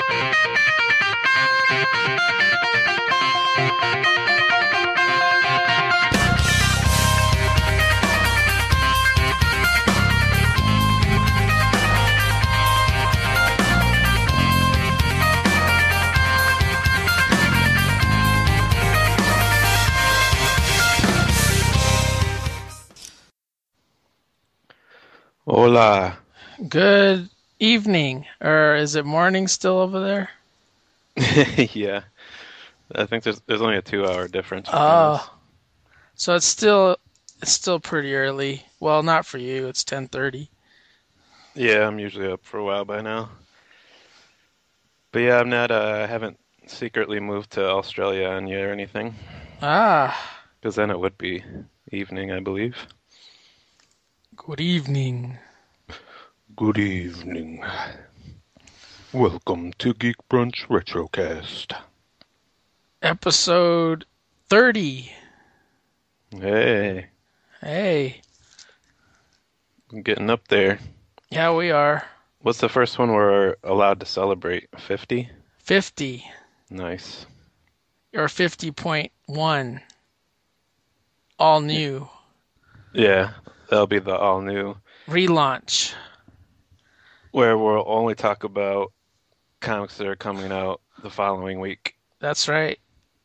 Hola. Good evening, or is it morning still over there? Yeah, I think there's only a 2 hour difference between us. Oh, so it's still pretty early. Well, not for you. It's 10:30. Yeah, I'm usually up for a while by now. But yeah, I'm not I haven't secretly moved to Australia on you or anything, Ah, because then it would be evening, I believe. good evening. Good evening. Welcome to Geek Brunch Retrocast. Episode 30. Hey, Hey, I'm getting up there. yeah, we are. What's the first one we're allowed to celebrate? 50? 50 Nice. or 50.1. All new. Yeah, that'll be the all new, Relaunch. where we'll only talk about comics that are coming out the following week. That's right.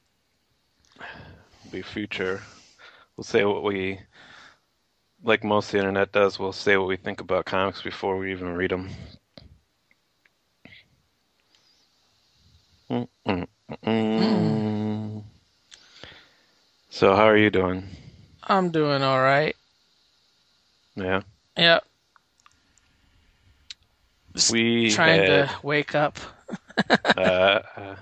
Be future. We'll say what we, like most of the internet does, we'll say what we think about comics before we even read them. Mm, So, how are you doing? I'm doing all right. Yeah. Yep. Just We trying to had, wake up. uh, uh,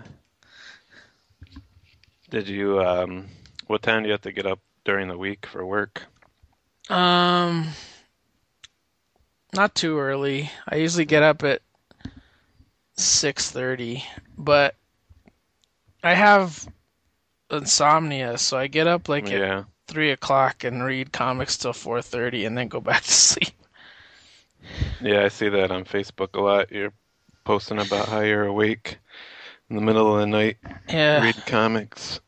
did you, what time do you have to get up during the week for work? Um, Not too early. I usually get up at 6:30, but I have insomnia, so I get up like at Yeah. 3 o'clock and read comics till 4:30, and then go back to sleep. Yeah, I see that on Facebook a lot. You're posting about how you're awake in the middle of the night Yeah. reading comics.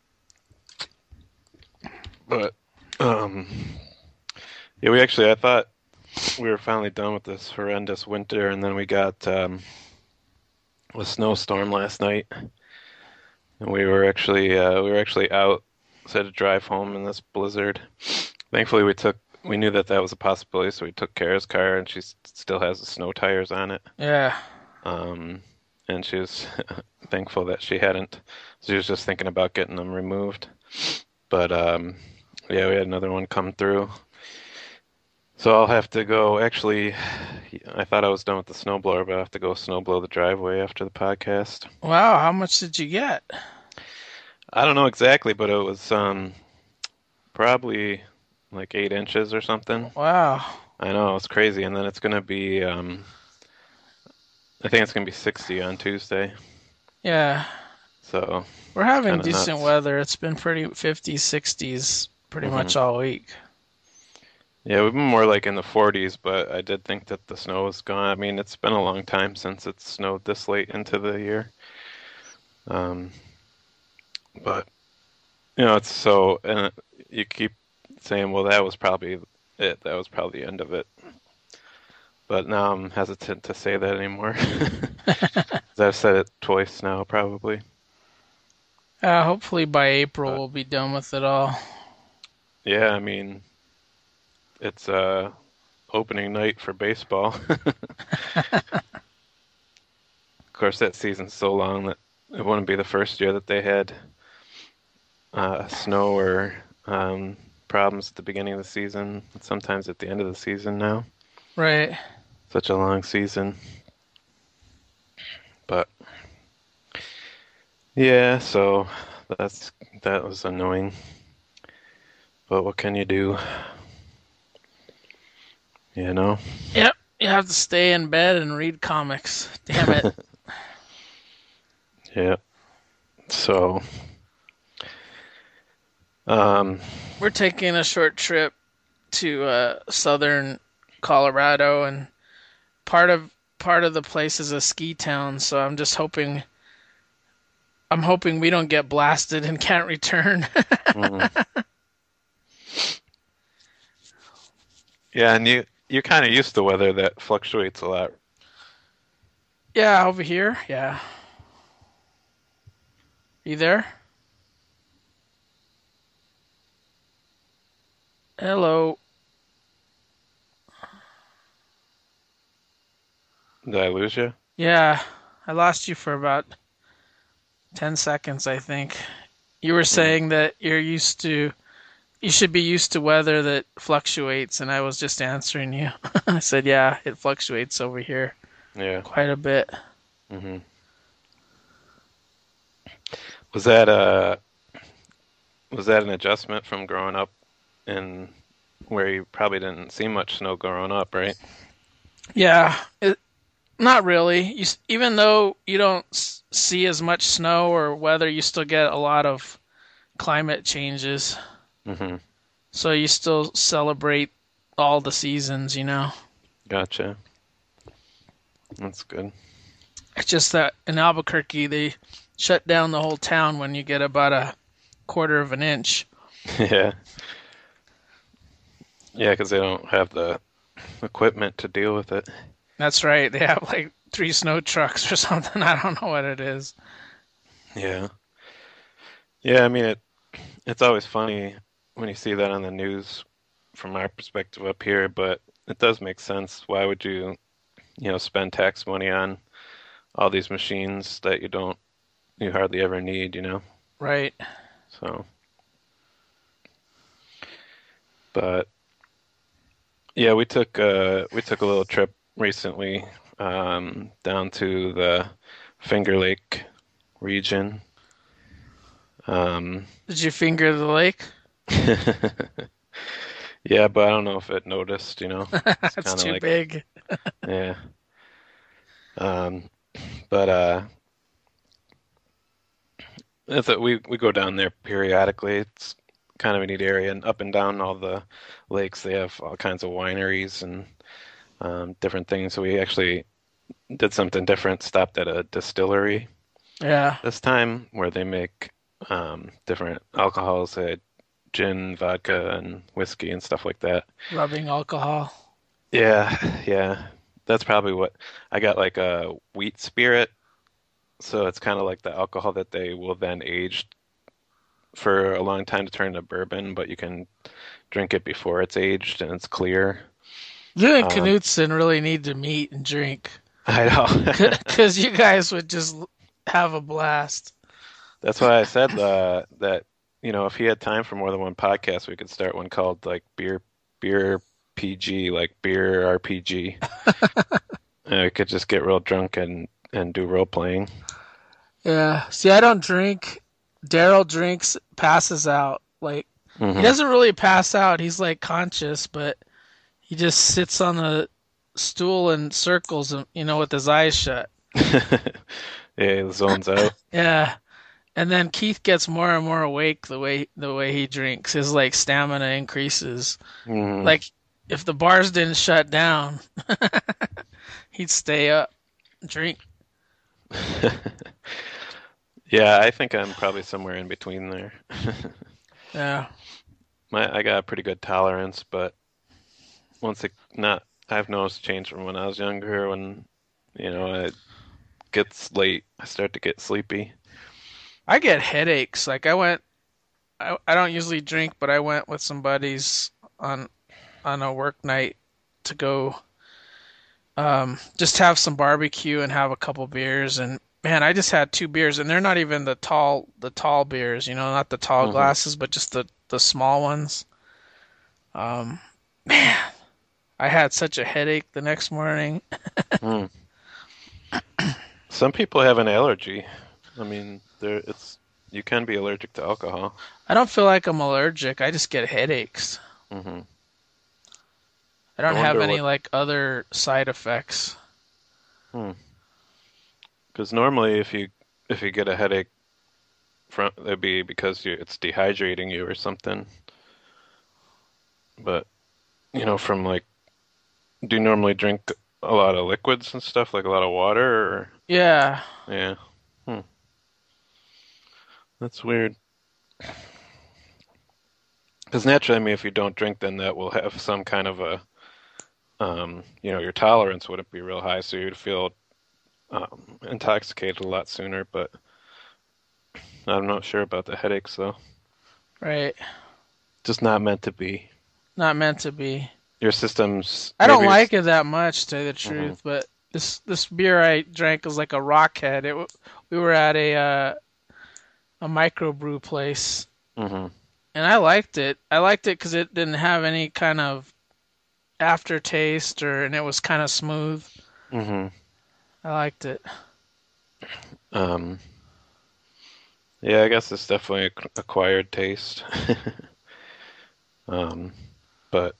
But, um, yeah, I thought we were finally done with this horrendous winter, and then we got a snowstorm last night, and we were actually out, so I had to drive home in this blizzard. Thankfully, we knew that that was a possibility, so we took Kara's car, and she still has the snow tires on it. Yeah. Um, and she was thankful that she hadn't. She was just thinking about getting them removed. But yeah, we had another one come through. So I'll have to go. Actually, I thought I was done with the snowblower, but I have to go snowblow the driveway after the podcast. Wow, how much did you get? I don't know exactly, but it was probably like 8 inches or something. Wow. I know it's crazy, and then it's gonna be I think it's gonna be 60 on Tuesday, Yeah. so We're it's having kind of decent nuts. weather. It's been pretty 50s, 60s pretty Hmm. much all week. Yeah, we've been more like in the 40s, but I did think that the snow was gone. I mean, it's been a long time since it snowed this late into the year. Um, but it's so, and you keep saying, well, that was probably it. That was probably the end of it. But now I'm hesitant to say that anymore. 'Cause I've said it twice now, probably. Hopefully by April But we'll be done with it all. yeah, I mean, it's opening night for baseball. Of course, that season's so long that it wouldn't be the first year that they had snow or problems at the beginning of the season. Sometimes at the end of the season now. Right. Such a long season. But yeah, so that was annoying. But what can you do? You know? Yep. You have to stay in bed and read comics. Damn it. Yeah. So, um, We're taking a short trip to southern Colorado, and part of part of the place is a ski town, so I'm hoping we don't get blasted and can't return. Mm. Yeah, and you're kind of used to weather that fluctuates a lot. Yeah, over here. Yeah. You there? Hello. Did I lose you? Yeah, I lost you for about 10 seconds, I think. You were Mm. saying that you should be used to weather that fluctuates, and I was just answering you. I said, yeah, it fluctuates over here Yeah. quite a bit. Hmm. Was that was that an adjustment from growing up in where you probably didn't see much snow growing up, right? Yeah, not really. Even though you don't see as much snow or weather, you still get a lot of climate changes. Hmm. So you still celebrate all the seasons, you know? Gotcha. That's good. It's just that in Albuquerque, they shut down the whole town when you get about a quarter of an inch. Yeah. Yeah, because they don't have the equipment to deal with it. That's right. They have like three snow trucks or something. I don't know what it is. Yeah. Yeah, I mean it's always funny when you see that on the news from our perspective up here, but it does make sense. Why would you spend tax money on all these machines that you hardly ever need? Right. So, but yeah, we took a little trip recently down to the Finger Lake region. Um, Did you finger the lake? yeah, but I don't know if it noticed. It's It's kind of too like, big. yeah. Um, but we go down there periodically. It's kind of a neat area, and up and down all the lakes, they have all kinds of wineries and different things. So we actually did something different. Stopped at a distillery Yeah. this time where they make different alcohols, gin, vodka, and whiskey and stuff like that. Rubbing alcohol. Yeah, yeah. That's probably what I got, like a wheat spirit. So it's kind of like the alcohol that they will then age for a long time to turn to bourbon, but you can drink it before it's aged and it's clear. You and Um, Knutson really need to meet and drink I know. because you guys would just have a blast. That's why I said that if he had time for more than one podcast, we could start one called like beer PG, like beer RPG. And we could just get real drunk and do role playing. Yeah. See, I don't drink. Daryl drinks, passes out. Like, he Hmm. doesn't really pass out. He's like conscious, but he just sits on the stool in circles, with his eyes shut. Yeah, he zones out. Yeah. And then Keith gets more and more awake the way he drinks. His like stamina increases. Hmm. Like if the bars didn't shut down, he'd stay up, drink. Yeah, I think I'm probably somewhere in between there. Yeah. I got a pretty good tolerance, but once it not I've noticed change from when I was younger when it gets late, I start to get sleepy. I get headaches. Like I don't usually drink, but I went with some buddies on on a work night to go just have some barbecue and have a couple beers, and man, I just had two beers, and they're not even the tall beers, not the tall Hmm. glasses, but just the small ones. Um man, I had such a headache the next morning. Mm. Some people have an allergy. I mean, you can be allergic to alcohol. I don't feel like I'm allergic. I just get headaches. Hmm. I I don't have wonder any what. like other side effects. Hmm. Because normally, if you get a headache from, it'd be because it's dehydrating you or something. But from like, do you normally drink a lot of liquids and stuff, like a lot of water, or Yeah, yeah. Hmm. That's weird. Because naturally, I mean, if you don't drink, then that will have some kind of a, your tolerance wouldn't be real high, so you'd feel intoxicated a lot sooner. But I'm not sure about the headaches, though. right. Just not meant to be. Not meant to be. Your system's I don't maybe your. like it that much, to tell you the Hmm. truth, but this beer I drank was like a rockhead. We were at a microbrew place, Hmm. and I liked it. I liked it because it didn't have any kind of aftertaste, and it was kind of smooth. Hmm. I liked it. Um, yeah, I guess it's definitely acquired taste. Um, but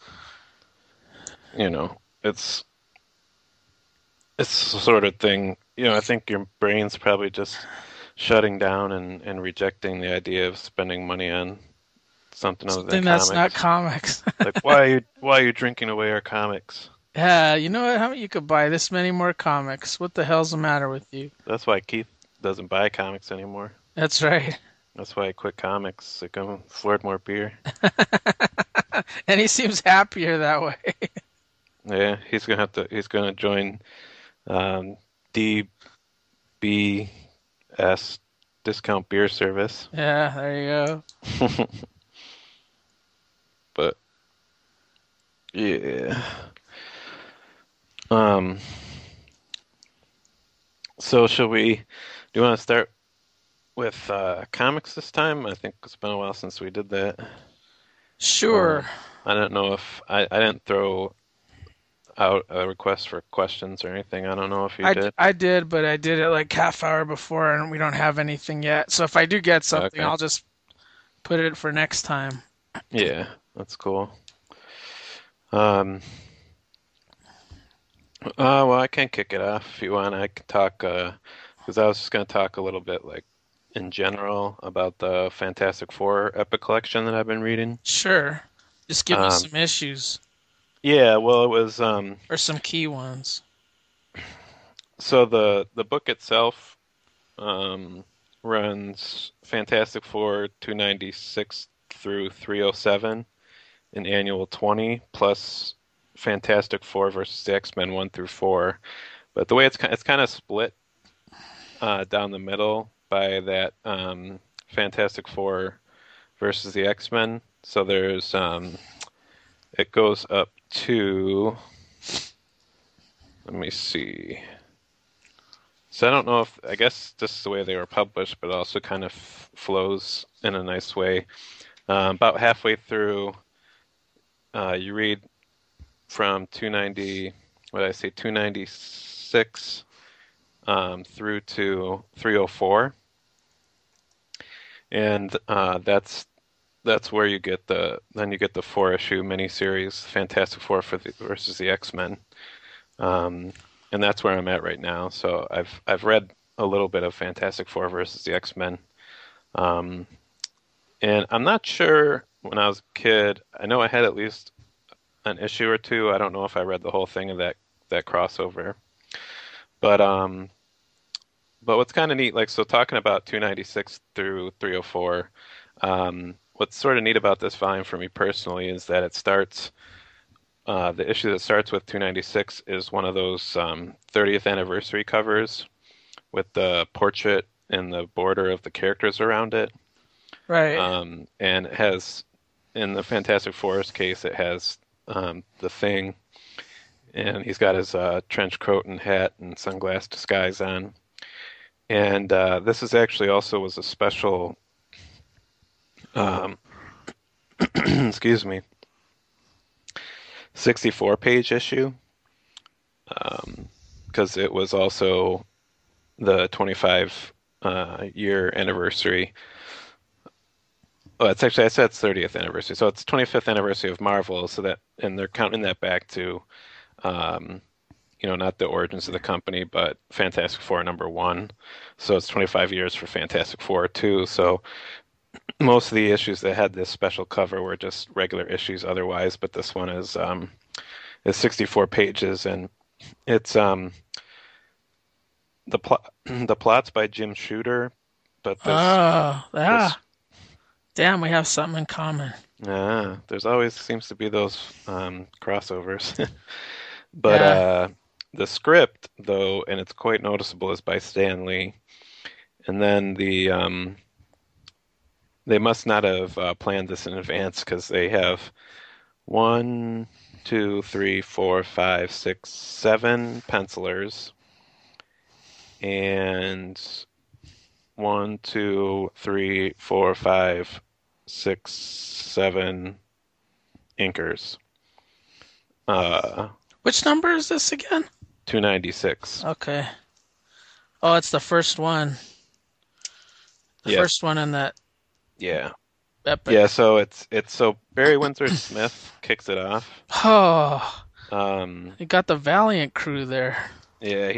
it's it's the sort of thing. I think your brain's probably just shutting down and rejecting the idea of spending money on something other than Something that's not comics. comics. Like, why are you drinking away our comics? Yeah, you know what? How you could buy this many more comics? What the hell's the matter with you? That's why Keith doesn't buy comics anymore. That's right. That's why he quit comics. So he can afford more beer. And he seems happier that way. Yeah, he's gonna join um, DBS discount beer service. Yeah, there you go. But yeah. Um, so do you want to start with comics this time? I think it's been a while since we did that. Sure. Um, I don't know if I didn't throw out a request for questions or anything. I don't know if you did. I did, but I did it like half hour before, and we don't have anything yet. So if I do get something, Okay. I'll just put it for next time. Yeah, that's cool. Um, well, I can kick it off if you want. I can talk, because I was just going to talk a little bit, like, in general about the Fantastic Four Epic Collection that I've been reading. Sure. Just give me Um, some issues yeah, well, it was, or some key ones. so the book itself, um, runs Fantastic Four 296 through 307, an annual 20, plus Fantastic Four versus the X-Men 1 through 4. But the way it's kind of split down the middle by that Fantastic Four versus the X-Men. So it goes up to, let me see. So I don't know if, I guess this is the way they were published, but it also kind of flows in a nice way. About halfway through, you read from 290, what did I say, 296 through to 304. And that's where you get the four issue miniseries Fantastic Four versus the X-Men. Um, and that's where I'm at right now. So I've read a little bit of Fantastic Four versus the X-Men. Um, and I'm not sure when I was a kid, I know I had at least an issue or two. I don't know if I read the whole thing of that crossover. But what's kind of neat, like, so talking about 296 through 304, what's sort of neat about this volume for me personally is that the issue that starts with 296 is one of those 30th anniversary covers with the portrait and the border of the characters around it. Right. And it has, in the Fantastic Four's case, it has the Thing, and he's got his trench coat and hat and sunglass disguise on. And this is actually also was a special, um, excuse me, 64-page issue, because it was also the 25 year anniversary. Well, it's actually, I said it's 30th anniversary, so it's 25th anniversary of Marvel. So that, and they're counting that back to, um, not the origins of the company, but Fantastic Four #1. So it's 25 years for Fantastic Four too. So most of the issues that had this special cover were just regular issues otherwise, but this one is 64 pages, and It's the plot the plot's by Jim Shooter, but Oh, this ah, damn, we have something in common. there's always seems to be those crossovers. But Yeah. the script though, and it's quite noticeable, is by Stan Lee. And then they must not have planned this in advance because they have one, two, three, four, five, six, seven pencilers and one, two, three, four, five, six, seven inkers. Uh, Which number is this again? 296. Okay. Oh, it's the first one. The Yep. first one in that Yeah. epic. Yeah, so it's so Barry Windsor Smith kicks it off. Oh, Um, you got the Valiant crew there. yeah,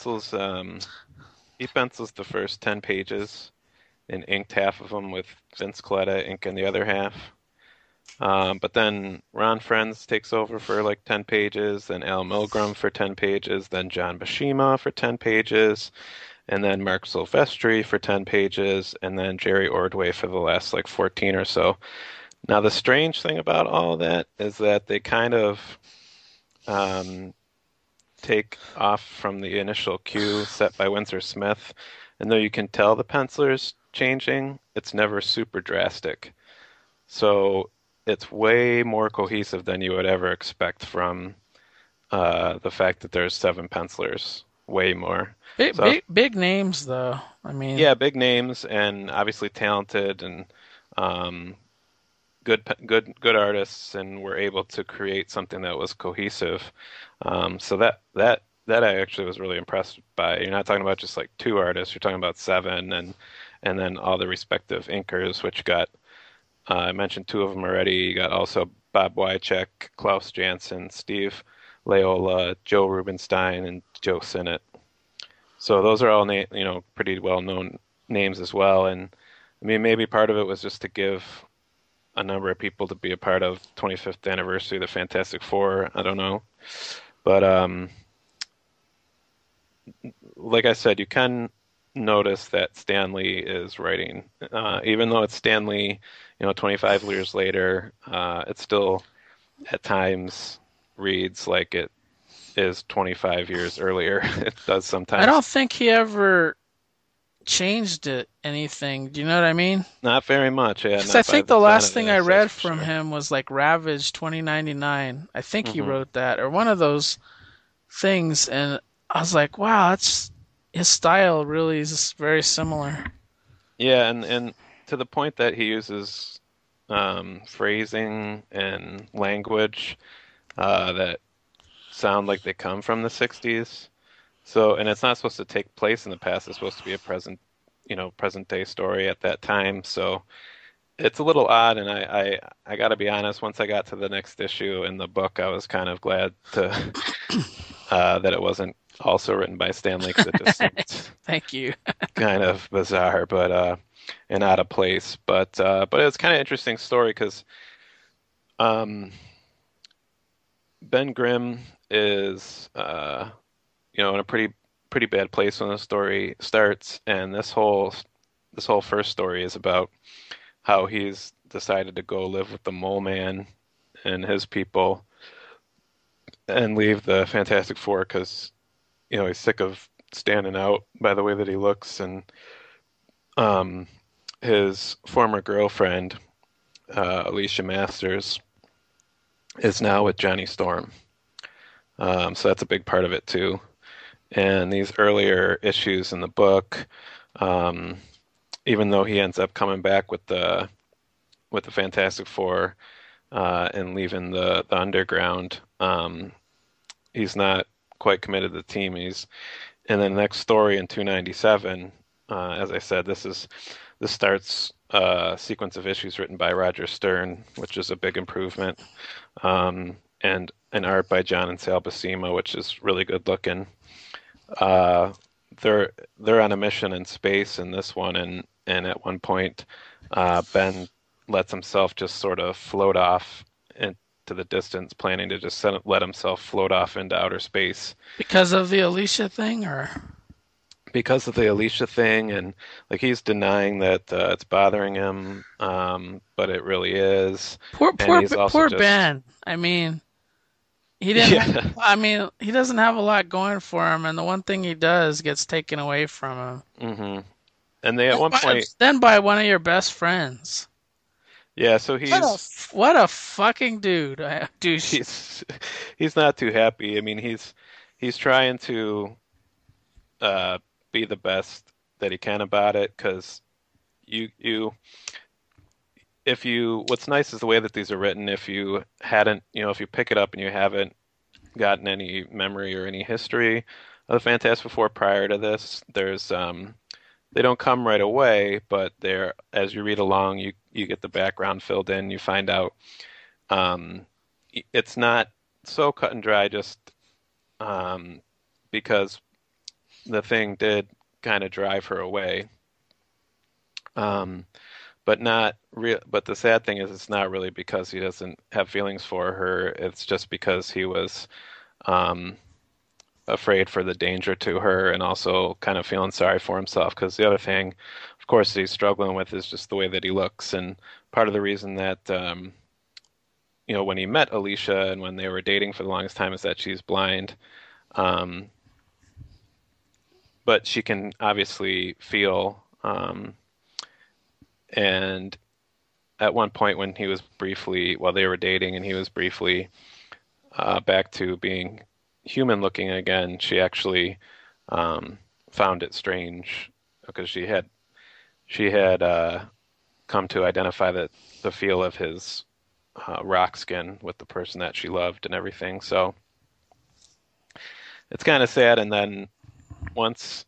he pencils the first 10 pages and inked half of them with Vince Coletta inking the other half. But then Ron Frenz takes over for like 10 pages, then Al Milgrom for 10 pages, then John Buscema for 10 pages, and then Mark Silvestri for 10 pages, and then Jerry Ordway for the last like 14 or so. Now, the strange thing about all that is that they kind of um, take off from the initial cue set by Windsor Smith, and though you can tell the penciler's changing, it's never super drastic. So it's way more cohesive than you would ever expect from the fact that there's seven pencilers. Way more. Big, So big, big names though. I mean, yeah, big names and obviously talented and um, good artists, and were able to create something that was cohesive. So that I actually was really impressed by. You're not talking about just like two artists. You're talking about seven, and then all the respective inkers, which got I mentioned two of them already. You got also Bob Wycheck, Klaus Janson, Steve Layola, Joe Rubenstein, and Joe Sinnott. So those are all pretty well known names as well. And I mean, maybe part of it was just to give a number of people to be a part of 25th anniversary of the Fantastic Four. I don't know, but like I said, you can notice that Stan Lee is writing, even though it's Stan Lee, 25 years later. It still at times reads like it is 25 years earlier. It does I sometimes. don't think he ever changed it anything. Do you know what I mean? Not very much, yeah, Because I not by think the the sign last of thing I this, that's read for from sure. him was like Ravage 2099. I think he Hmm. wrote that or one of those things, and I was like, wow, that's his style really is very similar. Yeah, and to the point that he uses phrasing and language that sound like they come from the 60s. So, and it's not supposed to take place in the past. It's supposed to be a present day story at that time. So it's a little odd, and I got to be honest. Once I got to the next issue in the book, I was kind of glad to that it wasn't also written by Stan Lee because it just seemed Thank you. kind of bizarre, but and out of place. But it's kind of interesting story because um, Ben Grimm is in a pretty bad place when the story starts, and this whole first story is about how he's decided to go live with the Mole Man and his people and leave the Fantastic Four because he's sick of standing out by the way that he looks, and um, his former girlfriend Alicia Masters is now with Johnny Storm. So that's a big part of it too. And these earlier issues in the book, um, even though he ends up coming back with the Fantastic Four and leaving the underground, he's not quite committed to the team. He's and then the next story in 297. As I said, this starts a sequence of issues written by Roger Stern, which is a big improvement, and an art by John and Sal Buscema, which is really good looking. Uh, they're on a mission in space in this one, and at one point, Ben lets himself just sort of float off to the distance, planning to just let himself float off into outer space Because of the Alicia thing, or because of the Alicia thing, and like he's denying that it's bothering him, but it really is, and he's also poor just Ben. I mean, he didn't have. yeah. I mean, he doesn't have a lot going for him, and the one thing he does gets taken away from him. hmm And they at one point, Then by one of your best friends. yeah, so What a fucking dude, douche. he's he's not too happy. I mean, he's trying to uh, be the best that he can about it because you if you what's nice is the way that these are written. If you hadn't, if you pick it up and you haven't gotten any memory or any history of the Fantastic Four prior to this, there's they don't come right away, but they're as you read along, you get the background filled in. You find out um, it's not so cut and dry just um, because the thing did kind of drive her away. Um, but not real. But the sad thing is, it's not really because he doesn't have feelings for her. It's just because he was um, afraid for the danger to her, and also kind of feeling sorry for himself. Because the other thing, of course, that he's struggling with is just the way that he looks, and part of the reason that when he met Alicia and when they were dating for the longest time is that she's blind. Um, but she can obviously feel. And at one point, when he was briefly, while they were dating, and he was briefly back to being human looking again, she actually found it strange because she had come to identify that the feel of his rock skin with the person that she loved and everything. So it's kind of sad. And then once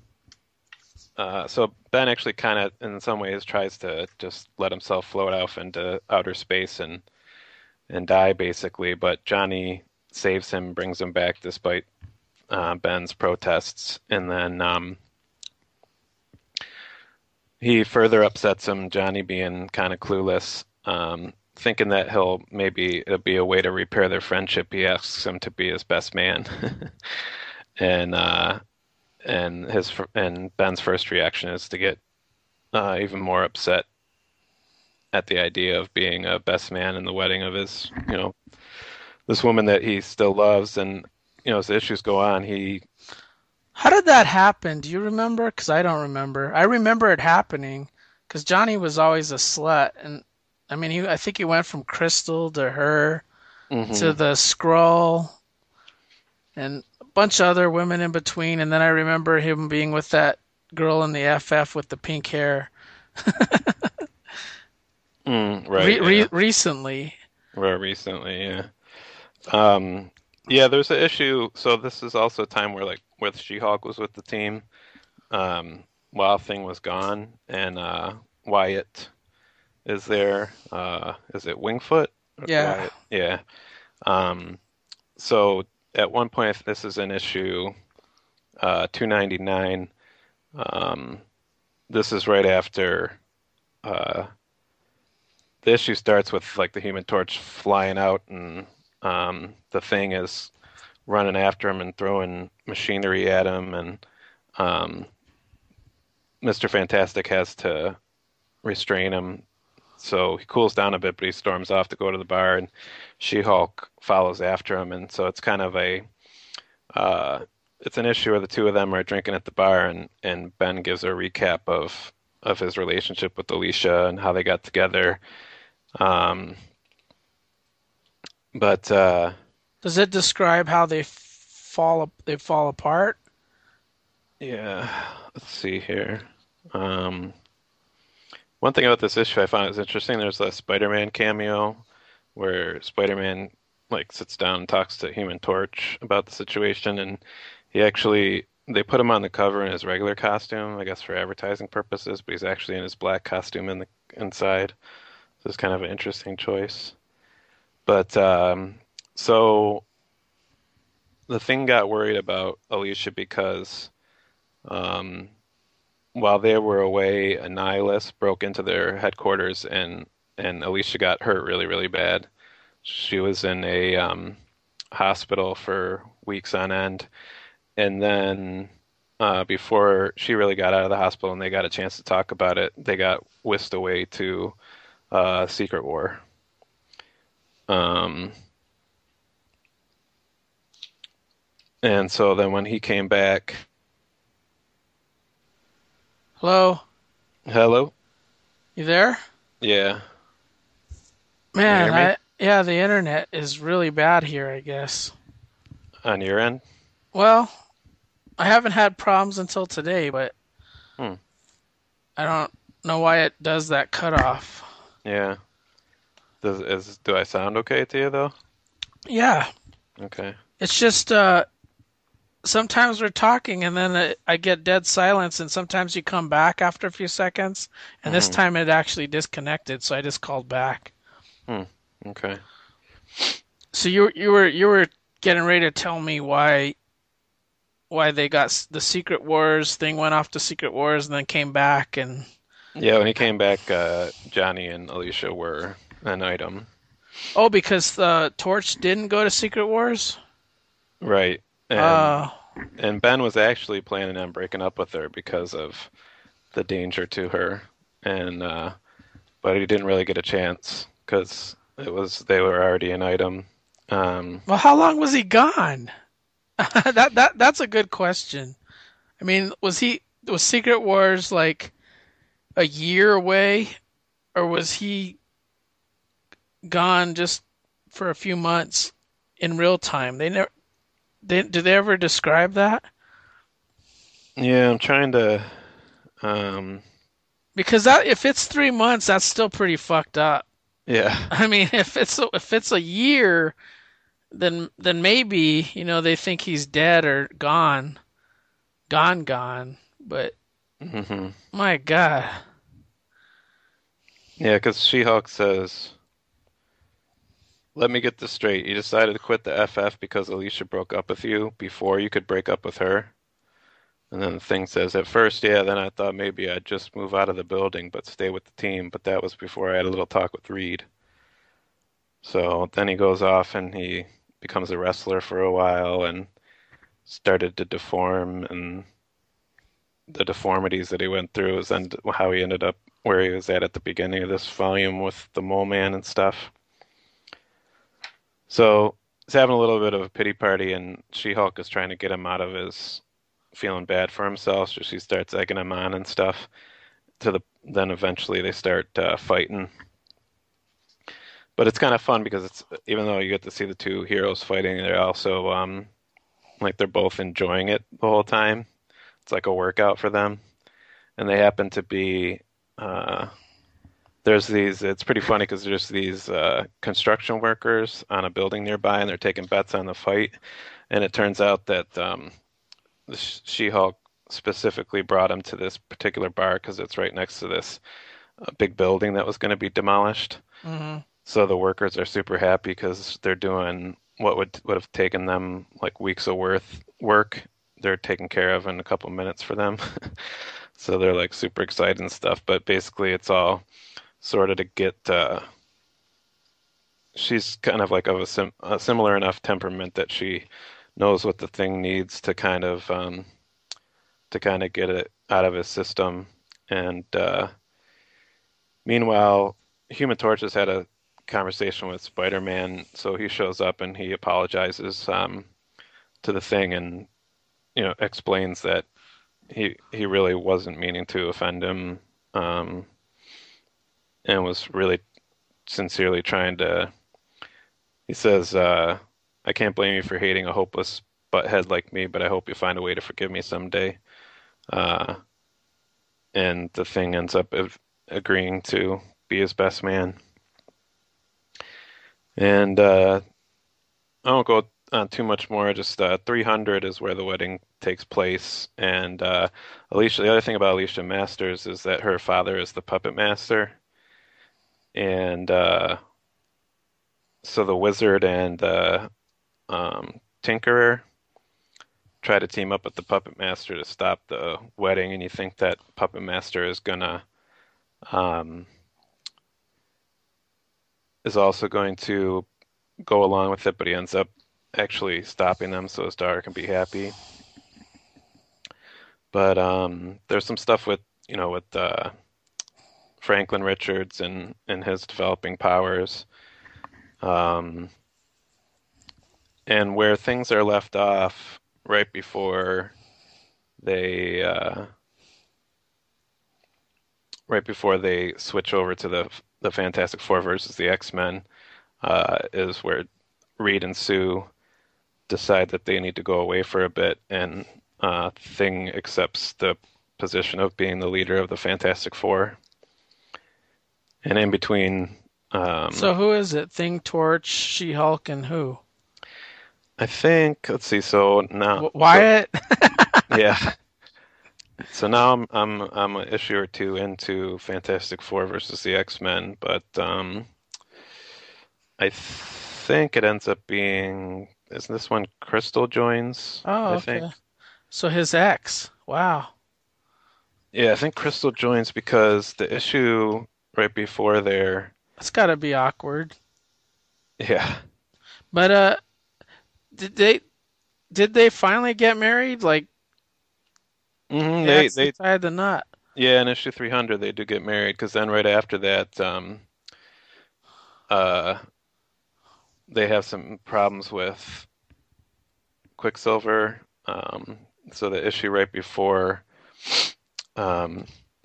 so Ben actually kind of, in some ways, tries to just let himself float off into outer space and die, basically. But Johnny saves him, brings him back despite Ben's protests, and then he further upsets him. Johnny being kind of clueless, thinking that it'll be a way to repair their friendship. He asks him to be his best man, and and Ben's first reaction is to get even more upset at the idea of being a best man in the wedding of his, this woman that he still loves. And as the issues go on, he How did that happen? Do you remember? Because I don't remember. I remember it happening because Johnny was always a slut, and I mean, I think he went from Crystal to her to hmm the Skrull and a bunch of other women in between. And then I remember him being with that girl in the FF with the pink hair right, yeah, recently. very recently, yeah. Um, yeah, there's an issue. So this is also a time where like where She-Hulk was with the team, Wild Thing was gone, and Wyatt is there. Is it Wingfoot? Yeah. Wyatt, yeah. Um, so at one point, this is an issue 299. Um, this is right after uh, the issue starts with like the Human Torch flying out, and the Thing is running after him and throwing machinery at him, and um, Mr. Fantastic has to restrain him. So he cools down a bit, but he storms off to go to the bar, and She-Hulk follows after him, and so it's kind of uh, it's an issue where the two of them are drinking at the bar, and Ben gives a recap of his relationship with Alicia and how they got together. Um, but Does it describe how they fall apart? yeah, let's see here. Um, One thing about this issue I found is interesting. There's a Spider-Man cameo where Spider-Man like sits down and talks to Human Torch about the situation, and they put him on the cover in his regular costume, I guess for advertising purposes, but he's actually in his black costume in the inside. So it's kind of an interesting choice. But so the Thing got worried about Alicia because um, while they were away, a nihilist broke into their headquarters, and Alicia got hurt really, really bad. she was in a hospital for weeks on end, and then before she really got out of the hospital and they got a chance to talk about it, they got whisked away to Secret War. Um, and so then when he came back, Hello? hello, You there? yeah, can you hear Man, me yeah, the internet is really bad here, I guess. on your end? Well, I haven't had problems until today, but Hmm. I don't know why it does that cutoff. Yeah. Do I sound okay to you though? Yeah, Okay. it's just sometimes we're talking and then I get dead silence, and sometimes you come back after a few seconds, and this Hmm. time it actually disconnected, so I just called back. Hmm. Okay. So you were getting ready to tell me why they got the Secret Wars thing went off to Secret Wars and then came back and Yeah, when he came back, Johnny and Alicia were an item. oh, because the Torch didn't go to Secret Wars? Right. And Uh, and Ben was actually planning on breaking up with her because of the danger to her. And but he didn't really get a chance because it was they were already an item. Um, well, how long was he gone? That's a good question. I mean, was Secret Wars like a year away, or was he gone just for a few months in real time? They never did they ever describe that? yeah, I'm trying to um, Because that if it's 3 months, that's still pretty fucked up. yeah. I mean, if it's a year, then maybe they think he's dead or gone. But Hmm. my God, Yeah, because She-Hulk says, "Let me get this straight. You decided to quit the FF because Alicia broke up with you before you could break up with her?" And then the thing says, "At first, yeah, then I thought maybe I'd just move out of the building but stay with the team, but that was before I had a little talk with Reed." So then he goes off and he becomes a wrestler for a while and started to deform, and the deformities that he went through is and how he ended up where he was at the beginning of this volume with the Mole Man and stuff. So he's having a little bit of a pity party, and She-Hulk is trying to get him out of his feeling bad for himself. So she starts egging him on and stuff. To the then eventually they start fighting. But it's kind of fun because it's even though you get to see the two heroes fighting, they're also like they're both enjoying it the whole time. It's like a workout for them, and they happen to be uh, there's these. It's pretty funny because there's these construction workers on a building nearby, and they're taking bets on the fight. And it turns out that the She-Hulk specifically brought him to this particular bar because it's right next to this big building that was going to be demolished. hmm So the workers are super happy because they're doing what would have taken them like weeks of worth work. They're taken care of in a couple minutes for them. So they're like super excited and stuff. But basically, it's all sort of to get. She's kind of like of a similar enough temperament that she knows what the thing needs to kind of get it out of his system. And meanwhile, Human Torch has had a conversation with Spider-Man, so he shows up and he apologizes to the thing and explains that he really wasn't meaning to offend him um, and was really sincerely trying to. He says, "I can't blame you for hating a hopeless butthead like me, but I hope you find a way to forgive me someday." Uh, and the thing ends up agreeing to be his best man. And I won't go on too much more. Just 300 is where the wedding takes place. And Alicia, the other thing about Alicia Masters is that her father is the puppet master. And so the wizard and the tinkerer try to team up with the puppet master to stop the wedding. And you think that puppet master um, is also going to go along with it, but he ends up actually stopping them so his daughter can be happy. But there's some stuff with with Franklin Richards and his developing powers, um, and where things are left off right before they switch over to the Fantastic Four versus the X-Men, is where Reed and Sue decide that they need to go away for a bit, and Thing accepts the position of being the leader of the Fantastic Four. And in between, So who is it? Thing, Torch, She-Hulk, and who? I think, let's see, so now, Wyatt? yeah, so now I'm an issue or two into Fantastic Four versus the X-Men, but I think it ends up being, isn't this when Crystal joins? Oh, I think. okay. So his ex. Wow. Yeah, I think Crystal joins because the issue right before there, That's gotta be awkward. yeah. But did they did they finally get married? Like they They actually tied the knot. yeah, in issue 300 they do get married because then right after that, uh, they have some problems with Quicksilver. So the issue right before, um,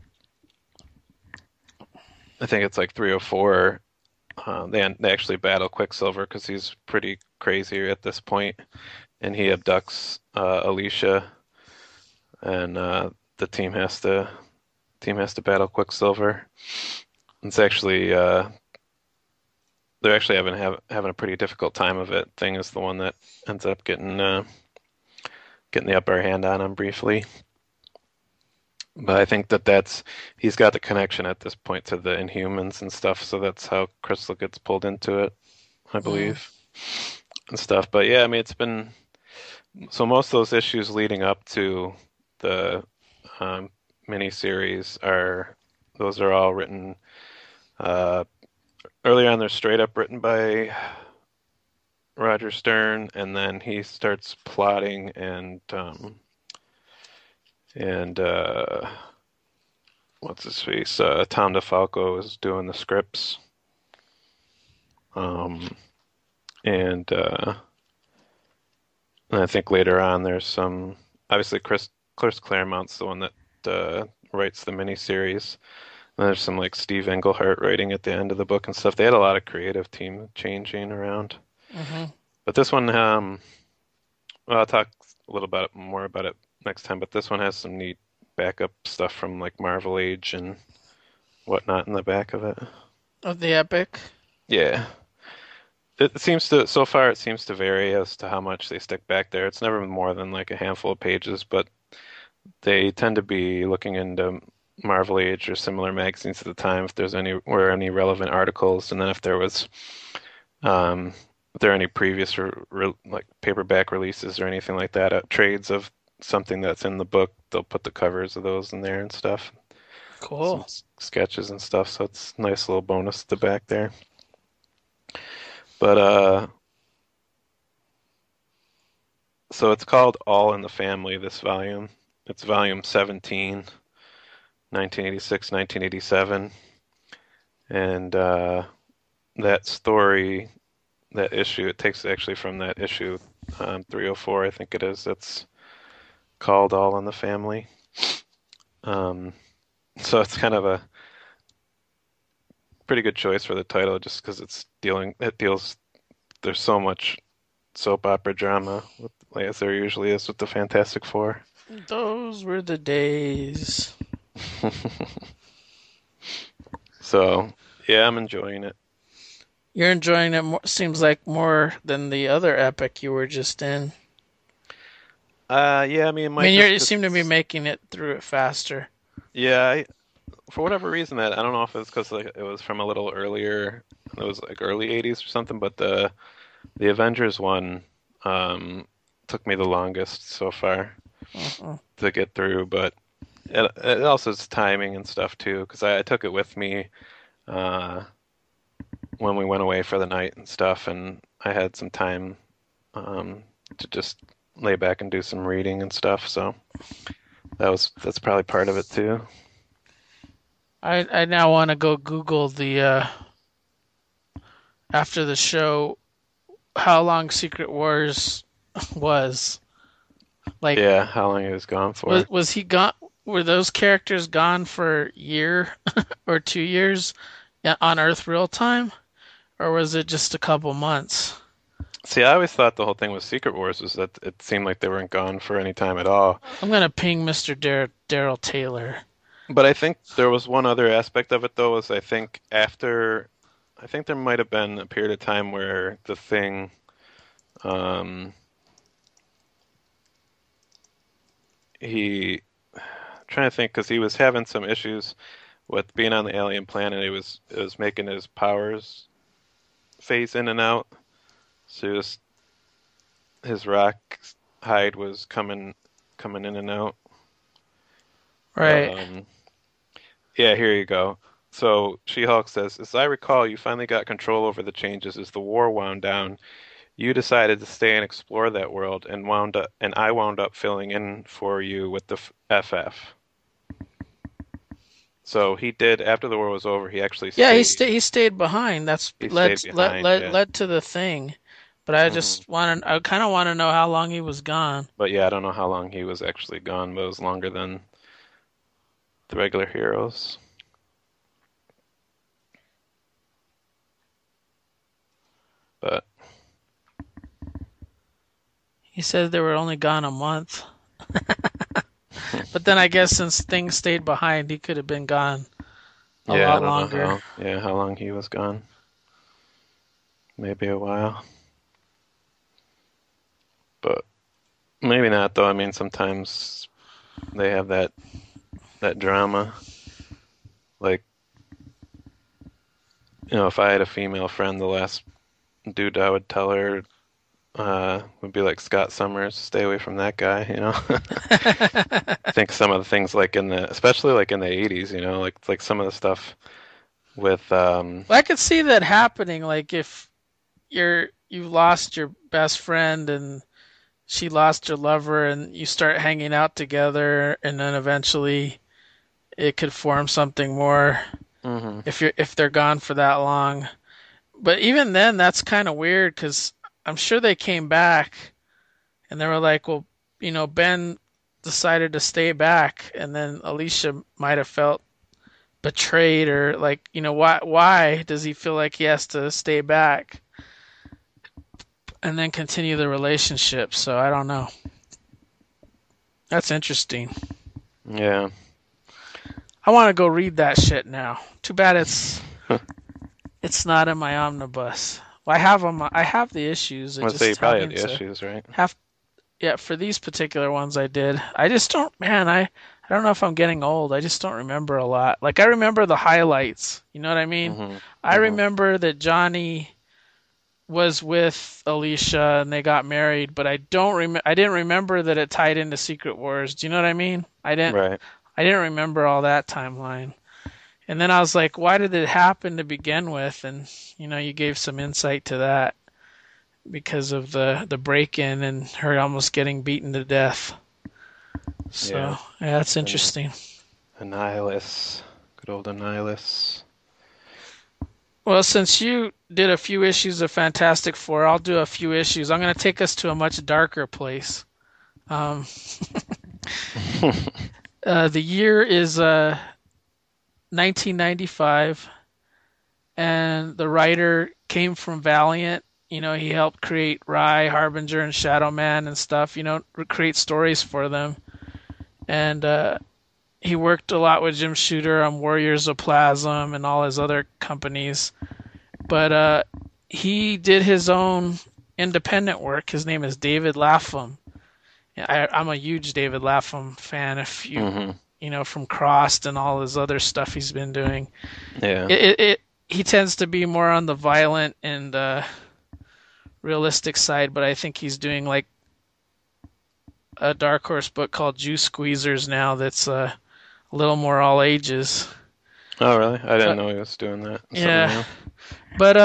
I think it's like 304. They actually battle Quicksilver because he's pretty crazy at this point, and he abducts Alicia, and the team has to battle Quicksilver. It's actually they're actually having a pretty difficult time of it. Thing is the one that ends up getting the upper hand on him briefly. But I think that's he's got the connection at this point to the Inhumans and stuff, so that's how Crystal gets pulled into it, I Mm. believe, and stuff. But yeah, I mean, it's been so most of those issues leading up to the um, miniseries are those are all written uh, earlier on. They're straight up written by Roger Stern, and then he starts plotting and what's his face? Tom DeFalco is doing the scripts. Um, and and I think later on there's some. Obviously, Chris Claremont's the one that writes the miniseries. And there's some like Steve Englehart writing at the end of the book and stuff. They had a lot of creative team changing around. Hmm. But this one, well, I'll talk a little about more about it next time. But this one has some neat backup stuff from like Marvel Age and whatnot in the back of it. Of the epic. Yeah. It seems to, so far, it seems to vary as to how much they stick back there. It's never more than like a handful of pages, but they tend to be looking into Marvel Age or similar magazines at the time if there's any relevant articles, and then if there are any previous like paperback releases or anything like that, trades of something that's in the book, they'll put the covers of those in there and stuff, some Cool. sketches and stuff. So it's a nice little bonus at the back there. But so it's called All in the Family, this volume. It's volume 17, 1986, 1987. And that story, that issue, it takes actually from that issue 304, I think it is. That's called All in the Family. Um, so it's kind of a pretty good choice for the title just because it deals, there's so much soap opera drama, like as there usually is with the Fantastic Four. Those were the days. So, yeah, I'm enjoying it. You're enjoying it more, seems like more than the other epic you were just in. Yeah, I mean, it I might mean, just you seem to be 'cause, making it through it faster. yeah, for whatever reason that I don't know if it's because like it was from a little earlier, it was like early 80s or something, but the Avengers one um took me the longest so far Hmm. to get through, but it also is timing and stuff too, because I took it with me uh when we went away for the night and stuff, and I had some time to just lay back and do some reading and stuff. So that's probably part of it too. I now want to go Google the after the show how long Secret Wars was. Like, Yeah, how long he was gone for. was he gone? Were those characters gone for a year or 2 years on Earth real time, or was it just a couple months? See, I always thought the whole thing with Secret Wars was that it seemed like they weren't gone for any time at all. I'm gonna ping Mr. Daryl Taylor. But I think there was one other aspect of it though, was I think there might have been a period of time where the thing, um, he, I'm trying to think, because he was having some issues with being on the alien planet. It was making his powers phase in and out. So his rock hide was coming in and out. Right. Um, yeah, here you go. So She-Hulk says, as I recall, you finally got control over the changes as the war wound down. You decided to stay and explore that world, and I wound up filling in for you with the FF. So he did after the war was over. He actually Yeah, stayed. he stayed behind. That's He stayed behind. Yeah. led to the thing. But hmm I kind of want to know how long he was gone. But yeah, I don't know how long he was actually gone, but it was longer than the regular heroes. But He said they were only gone a month. But then I guess since things stayed behind, he could have been gone a yeah, I lot don't know longer. how long he was gone. Maybe a while, but maybe not though. I mean, sometimes they have that drama. Like, if I had a female friend, the last dude I would tell her would be like Scott Summers, stay away from that guy. I think some of the things like especially like in the 80s, like some of the stuff with Well, I could see that happening. Like if you lost your best friend and she lost her lover, and you start hanging out together, and then eventually it could form something more hmm if they're gone for that long. But even then, that's kind of weird because I'm sure they came back and they were like, well, Ben decided to stay back, and then Alicia might have felt betrayed, or like, why does he feel like he has to stay back and then continue the relationship? So I don't know. That's interesting. yeah. I want to go read that shit now. Too bad it's not in my omnibus. Well, I have them. I have the issues. I Let's say you just probably had having the to issues, right? have. Yeah, for these particular ones, I did. I just don't. Man, I don't know if I'm getting old. I just don't remember a lot. Like I remember the highlights. You know what I mean? hmm I hmm remember that Johnny was with Alicia and they got married, but I didn't remember that it tied into Secret Wars. Do you know what I mean? Right. I didn't remember all that timeline. And then I was like, why did it happen to begin with? And you gave some insight to that because of the break-in and her almost getting beaten to death. So, Yeah. yeah, that's And interesting. Annihilus, good old Annihilus. Well, since you did a few issues of Fantastic Four, I'll do a few issues. I'm going to take us to a much darker place. Um, the year is 1995, and the writer came from Valiant. He helped create Rye, Harbinger, and Shadow Man and stuff. Create stories for them, and he worked a lot with Jim Shooter on Warriors of Plasm and all his other companies. But he did his own independent work. His name is David Lapham. I'm a huge David Lapham fan. If hmm from Crossed and all his other stuff he's been doing, Yeah. he tends to be more on the violent and realistic side. But I think he's doing like a Dark Horse book called Juice Squeezers now. That's a little more all ages. Oh, really? I didn't But know he was doing that. Something yeah, new. but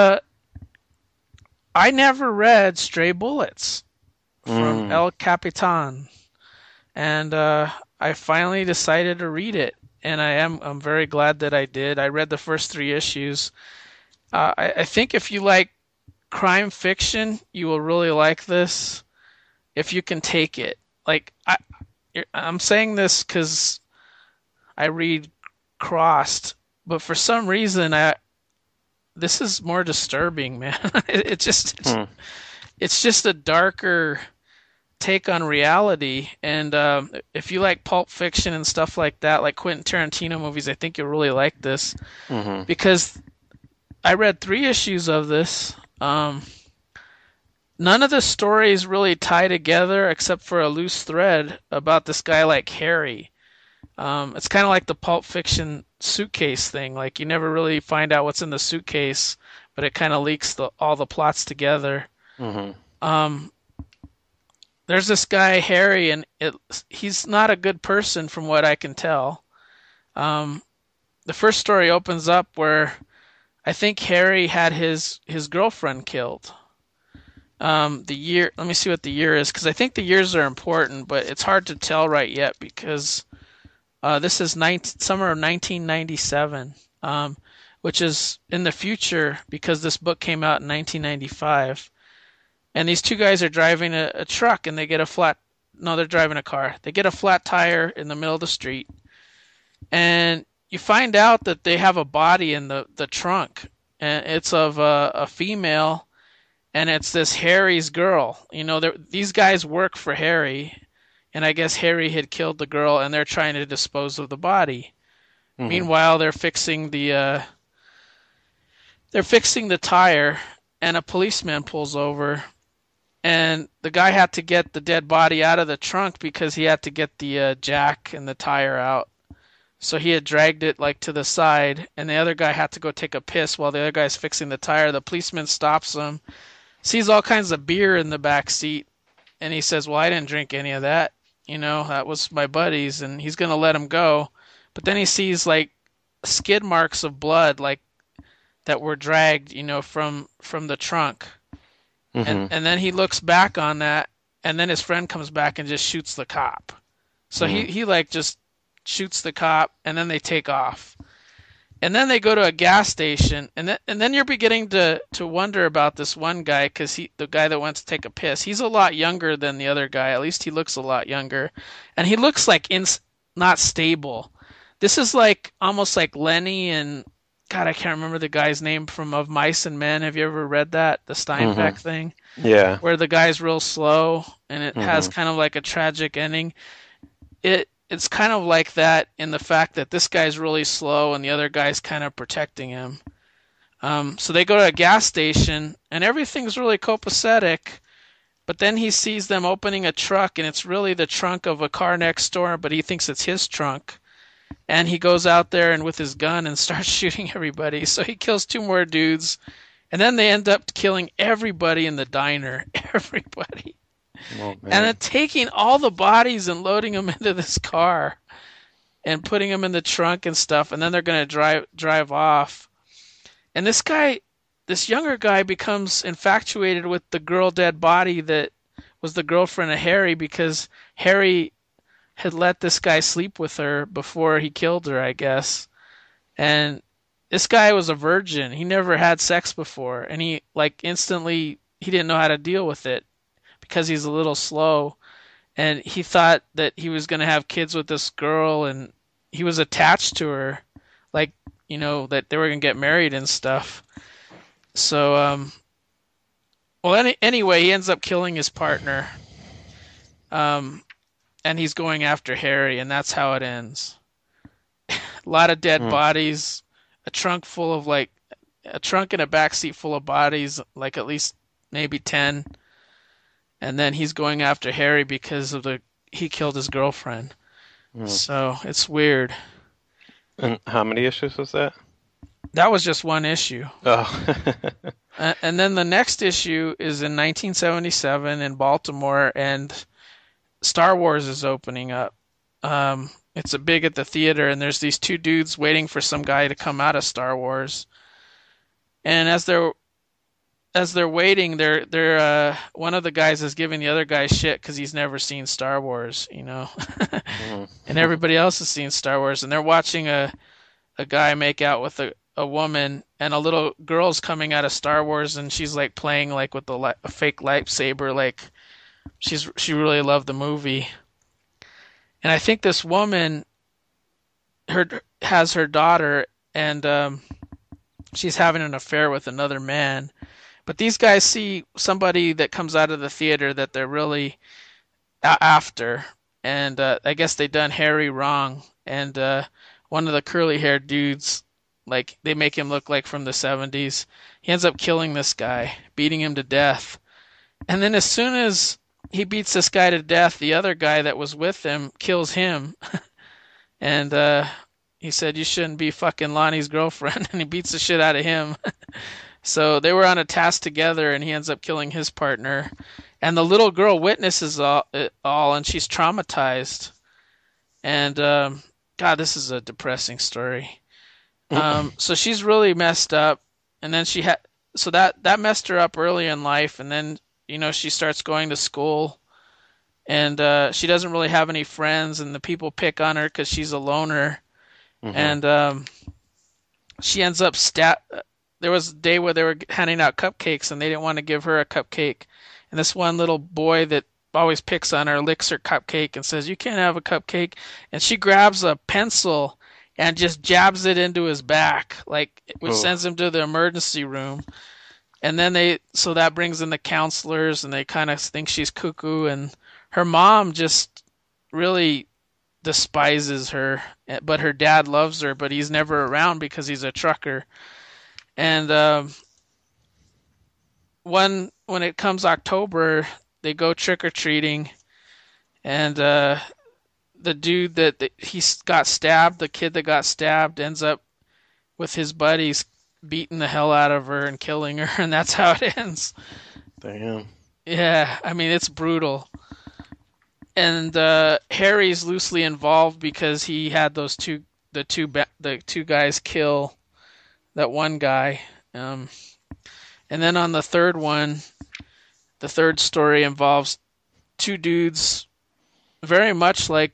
I never read Stray Bullets from Mm. El Capitan, and I finally decided to read it, and I'm very glad that I did. I read the first three issues. I think if you like crime fiction, you will really like this if you can take it. Like I'm saying this because I read Crossed, but for some reason, I this is more disturbing, man. It just Hmm. it's just a darker take on reality. And if you like Pulp Fiction and stuff like that, like Quentin Tarantino movies, I think you'll really like this Mm-hmm. because I read three issues of this. None of the stories really tie together except for a loose thread about this guy like Harry. It's kind of like the Pulp Fiction suitcase thing. Like you never really find out what's in the suitcase, but it kind of leaks all the plots together. Mm-hmm. Um, there's this guy Harry, and he's not a good person from what I can tell. Um, the first story opens up where I think Harry had his girlfriend killed. The year, let me see what the year is, because I think the years are important, but it's hard to tell right yet because this is summer of 1997, which is in the future because this book came out in 1995. And these two guys are driving a truck and they get a flat. No, they're driving a car. They get a flat tire in the middle of the street, and you find out that they have a body in the trunk, and it's of a female, and it's this Harry's girl. You know, these guys work for Harry, and I guess Harry had killed the girl, and they're trying to dispose of the body. Mm-hmm. Meanwhile, they're fixing the tire, and a policeman pulls over, and the guy had to get the dead body out of the trunk because he had to get the jack and the tire out. So he had dragged it like to the side, and the other guy had to go take a piss while the other guy's fixing the tire. The policeman stops him, sees all kinds of beer in the back seat, and he says, "Well, I didn't drink any of that. You know, that was my buddy's," and he's gonna let him go. But then he sees like skid marks of blood, like that were dragged, you know, from the trunk. And Mm-hmm. and then he looks back on that, and then his friend comes back and just shoots the cop. So he Mm-hmm. he like just shoots the cop, and then they take off. And then they go to a gas station, and then you're beginning to wonder about this one guy because the guy that went to take a piss, he's a lot younger than the other guy. At least he looks a lot younger, and he looks like not stable. This is like almost like Lenny and God, I can't remember the guy's name from Of Mice and Men. Have you ever read that, the Mm-hmm. Steinbeck thing, Yeah. where the guy's real slow and it has Mm-hmm. kind of like a tragic ending? It's kind of like that in the fact that this guy's really slow and the other guy's kind of protecting him. So they go to a gas station and everything's really copacetic, but then he sees them opening a truck and it's really the trunk of a car next door, but he thinks it's his trunk. And he goes out there and with his gun and starts shooting everybody. So he kills two more dudes, and then they end up killing everybody in the diner. Everybody. Oh And then man. taking all the bodies and loading them into this car and putting them in the trunk and stuff, and then they're gonna drive off. And this younger guy becomes infatuated with the girl dead body that was the girlfriend of Harry because Harry had let this guy sleep with her before he killed her, I guess. And this guy was a virgin. He never had sex before, and he like instantly he didn't know how to deal with it because he's a little slow, and he thought that he was going to have kids with this girl, and he was attached to her, like, you know, that they were going to get married and stuff. So well, anyway, he ends up killing his partner. Um and he's going after Harry, and that's how it ends. A lot of dead Mm. bodies, a trunk full of like a trunk and a back seat full of bodies, like at least maybe 10. And then he's going after Harry because of the he killed his girlfriend. Mm. So it's weird. And how many issues was that? That was just one issue. Oh. And then the next issue is in 1977 in Baltimore, and Star Wars is opening up. It's a big at the theater, and there's these two dudes waiting for some guy to come out of Star Wars. And as they're waiting, they're one of the guys is giving the other guy shit because he's never seen Star Wars, Hmm. and everybody else has seen Star Wars, and they're watching a guy make out with a woman, and a little girl's coming out of Star Wars, and she's like playing like with a fake lightsaber, like she really loved the movie. And I think this woman her has her daughter, and she's having an affair with another man. But these guys see somebody that comes out of the theater that they're really after, and I guess they done Harry wrong. And one of the curly-haired dudes, like they make him look like from the 70s. He ends up killing this guy, beating him to death. And then as soon as he beats this guy to death, the other guy that was with him kills him. And he said, "You shouldn't be fucking Lonnie's girlfriend," and he beats the shit out of him. So they were on a task together, and he ends up killing his partner. And the little girl witnesses all, and she's traumatized. And God, this is a depressing story. So she's really messed up, and then so that messed her up early in life, and then she starts going to school, and she doesn't really have any friends, and the people pick on her because she's a loner, Hmm. and she ends up there was a day where they were handing out cupcakes and they didn't want to give her a cupcake. And this one little boy that always picks on her licks her cupcake and says, "You can't have a cupcake." And she grabs a pencil and just jabs it into his back, like which Oh, sends him to the emergency room. And then so that brings in the counselors and they kind of think she's cuckoo, and her mom just really despises her, but her dad loves her, but he's never around because he's a trucker. And when it comes October, they go trick or treating, and the dude that he got stabbed, the kid that got stabbed, ends up with his buddies beating the hell out of her and killing her, and that's how it ends. damn. Yeah, I mean it's brutal. And Harry's loosely involved because he had the two guys kill that one guy. Um, and then on the third one, the third story involves two dudes very much like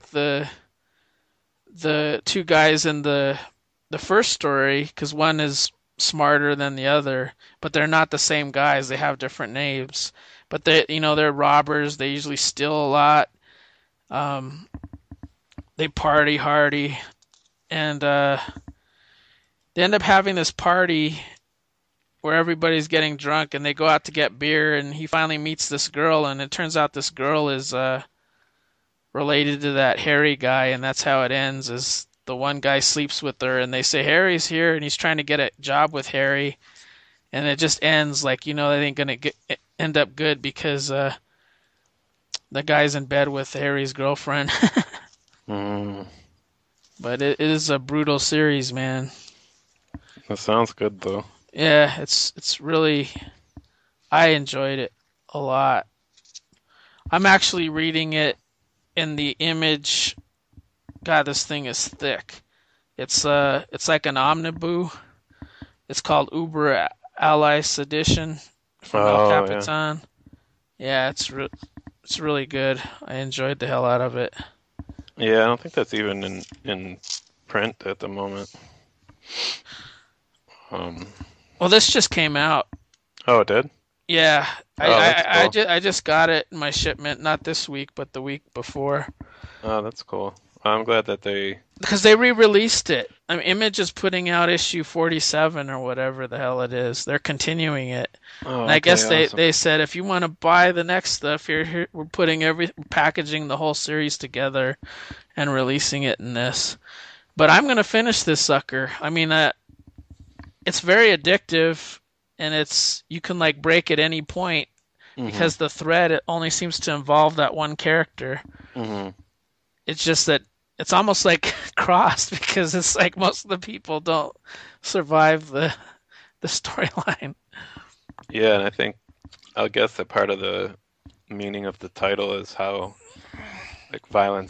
the two guys in the first story, because one is smarter than the other, but they're not the same guys. They have different names, but they're robbers. They usually steal a lot. Um, they party hardy, and they end up having this party where everybody's getting drunk, and they go out to get beer, and he finally meets this girl, and it turns out this girl is related to that Harry guy, and that's how it ends. Is the one guy sleeps with her, and they say Harry's here, and he's trying to get a job with Harry, and it just ends like that ain't gonna end up good because the guy's in bed with Harry's girlfriend. Mm, But it is a brutal series, man. that sounds good though. Yeah, it's really I enjoyed it a lot. I'm actually reading it in the Image. God, this thing is thick. It's like an omnibus. It's called Uber Allies Edition from El Oh yeah, Capitan. Yeah, it's really good. I enjoyed the hell out of it. yeah. I don't think that's even in print at the moment. Um. Well, this just came out. Oh, it did. Yeah, Oh, that's cool. I just got it in my shipment, not this week, but the week before. Oh, that's cool. I'm glad that they. Because they re-released it. I mean, Image is putting out issue 47 or whatever the hell it is. They're continuing it. And Oh, I okay, guess awesome. they said if you want to buy the next stuff, we're putting packaging the whole series together and releasing it in this. But I'm gonna finish this sucker. I mean, it's very addictive, and you can like break at any point Mhm. because the thread it only seems to involve that one character. Mhm. It's just that it's almost like crossed because it's like most of the people don't survive the storyline. Yeah, and I guess that part of the meaning of the title is how like violence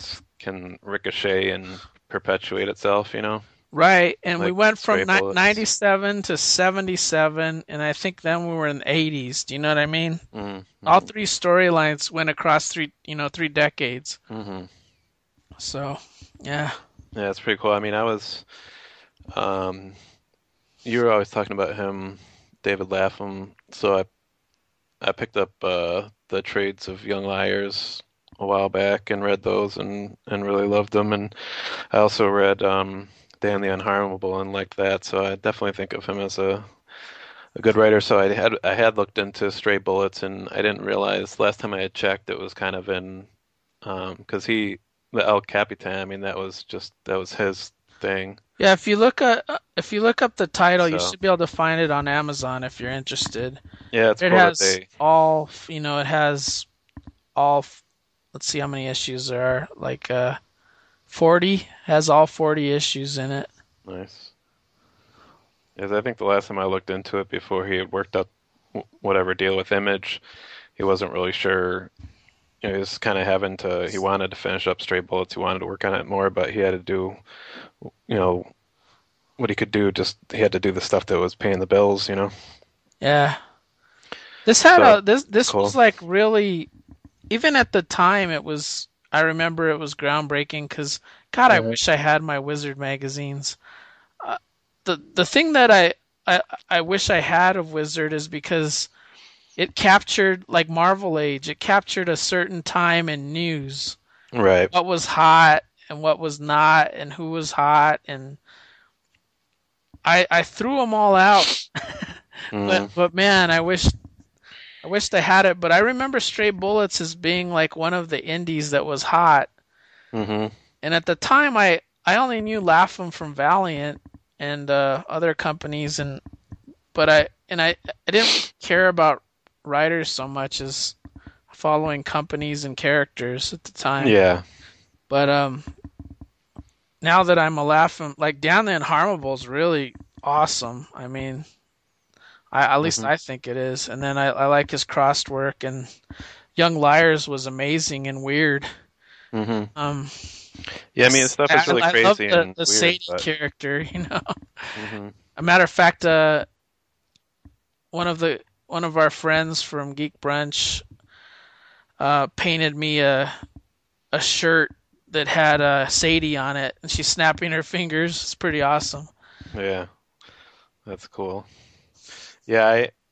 can ricochet and perpetuate itself, you know, Right, and we like went stray from bullets. 97 to 77, and I think then we were in the 80s. Do you know what I mean? All Mm-hmm. three storylines went across three decades. Mm-hmm. So, yeah. Yeah, it's pretty cool. I mean, um, you were always talking about him, David Lapham. So I picked up the trades of Young Liars a while back and read those and really loved them. And I also read Dan the Unharmable and liked that. So I definitely think of him as a good writer. So I had looked into Stray Bullets and I didn't realize last time I had checked it was kind of in because the El Capitan. I mean that was his thing. Yeah, if you look up the title, you So should be able to find it on Amazon if you're interested. yeah, it's It cool that has they. all, it has all, let's see how many issues there are. Like 40, has all 40 issues in it. Nice. Yes, I think the last time I looked into it before he had worked out whatever deal with Image, he wasn't really sure. You know, he was kind of having to. He wanted to finish up Stray Bullets. He wanted to work on it more, but he had to do, you know, what he could do. Just he had to do the stuff that was paying the bills. You know. Yeah. This had So a it's this cool. was like really, even at the time it was, I remember it was groundbreaking because God, I Hmm. wish I had my Wizard magazines. Uh, the thing that I I wish I had of Wizard is because it captured, like Marvel Age, it captured a certain time in news, Right. what was hot and what was not, and who was hot, and I threw them all out. Hmm. But man, I wished I had it. But I remember Stray Bullets as being like one of the indies that was hot, Hmm. and at the time I only knew Lapham from Valiant and other companies, and but I didn't really care about writers so much as following companies and characters at the time. Yeah. But now that I'm a Lapham, like Down the Unharmable is really awesome. I mean, at least Hmm. I think it is. And then I like his crossed work, and Young Liars was amazing and weird. Hmm. Um, Yeah. I mean, his stuff is really I love crazy and the weird, Sadie but. character. Hmm. A matter of fact, one of the one of our friends from Geek Brunch painted me a shirt that had Sadie on it, and she's snapping her fingers. It's pretty awesome. Yeah, that's cool. Yeah,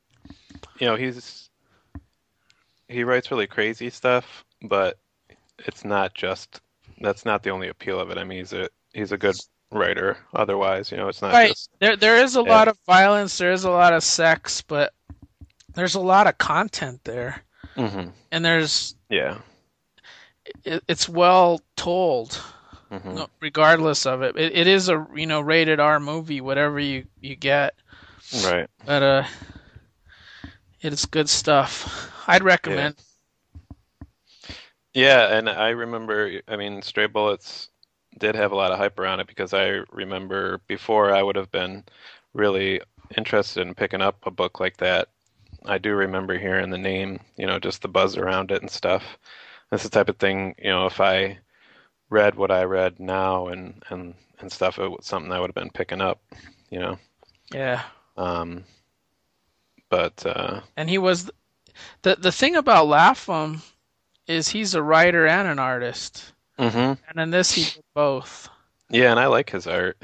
he writes really crazy stuff, but it's not just that's not the only appeal of it. I mean, he's a good writer. Otherwise, it's not Right. just There is a yeah, lot of violence, there is a lot of sex, but there's a lot of content there. hmm, And yeah, it's well told, hmm, regardless of it. It is a, rated R movie, whatever you get. right, But it is good stuff. I'd yeah, recommend. yeah. And I remember, I mean, Stray Bullets did have a lot of hype around it because I remember before I would have been really interested in picking up a book like that. I do remember hearing the name, just the buzz around it and stuff. That's the type of thing, if I read what I read now and stuff, it was something I would have been picking up, you know. Yeah. Um, but And he was the thing about Lapham is he's a writer and an artist. hmm, And in this he did both. yeah, and I like his art.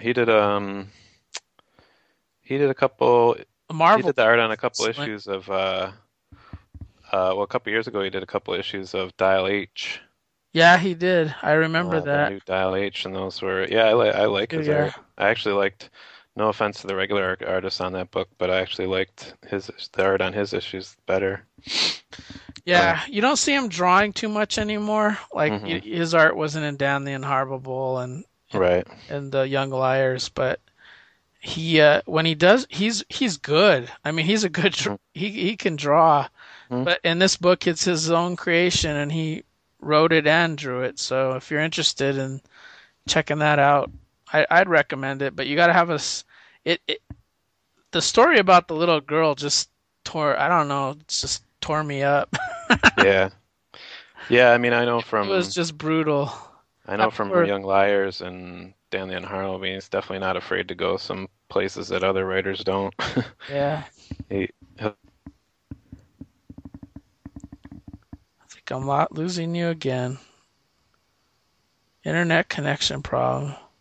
He did a couple he Marvel did the art on a couple excellent. issues of well, a couple years ago he did a couple issues of Dial H, Yeah, he did. I remember the that. new Dial H, and those were yeah, I like his Yeah. art. I actually liked. No offense to the regular artist on that book, but I actually liked the art on his issues better. But Yeah, you don't see him drawing too much anymore. Like hmm, his art wasn't in Down the Unharmable right. and the Young Liars, but he when he does, he's good. I mean, he's a good he can draw. Hmm. But in this book, it's his own creation, and he wrote it and drew it. So if you're interested in checking that out, I'd recommend it. But you got to have it. The story about the little girl just tore. I don't know. It just tore me up. Yeah. Yeah, I mean, It was just brutal. I know People from are, Young Liars and Dan the Unharmony, he's definitely not afraid to go some places that other writers don't. yeah. He, I think I'm not losing you again. Internet connection problem. Are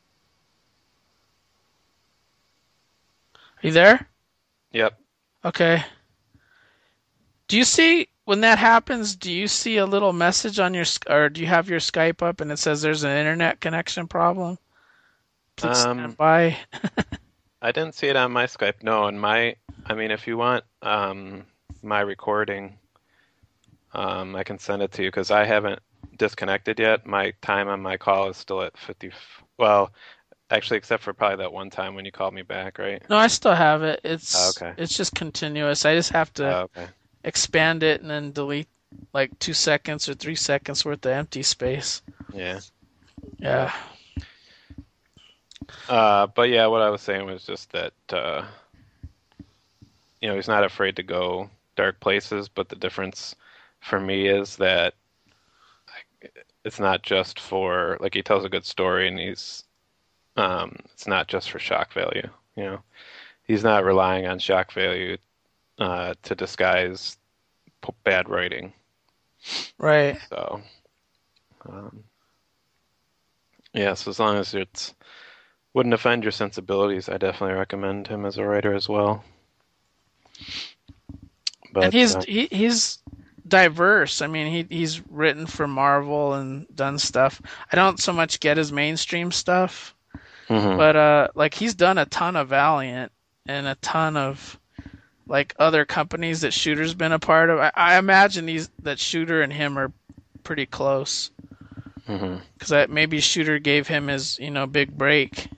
you there? yep. Okay. Do you see when that happens? Do you see a little message on your or do you have your Skype up and it says there's an internet connection problem? Please stand Um, by. I didn't see it on my Skype. No, and I mean, if you want, my recording, I can send it to you because I haven't disconnected yet. My time on my call is still at 50. Well, actually, except for probably that one time when you called me back, right? No, I still have it. Oh, It's okay. it's just continuous. I just have to Oh, okay. expand it and then delete like 2 seconds or 3 seconds worth of empty space. Yeah. Yeah. Yep. But yeah, what I was saying was just that, he's not afraid to go dark places, but the difference for me is that it's not just for, like, he tells a good story and it's not just for shock value, you know. He's not relying on shock value to disguise bad writing. Right. So, um, yeah, so as long as it wouldn't offend your sensibilities, I definitely recommend him as a writer as well. And But he's diverse. I mean, he's written for Marvel and done stuff. I don't so much get his mainstream stuff, mhm, but like he's done a ton of Valiant and a ton of like other companies that Shooter's been a part of. I imagine that Shooter and him are pretty close mhm. because maybe Shooter gave him his big break.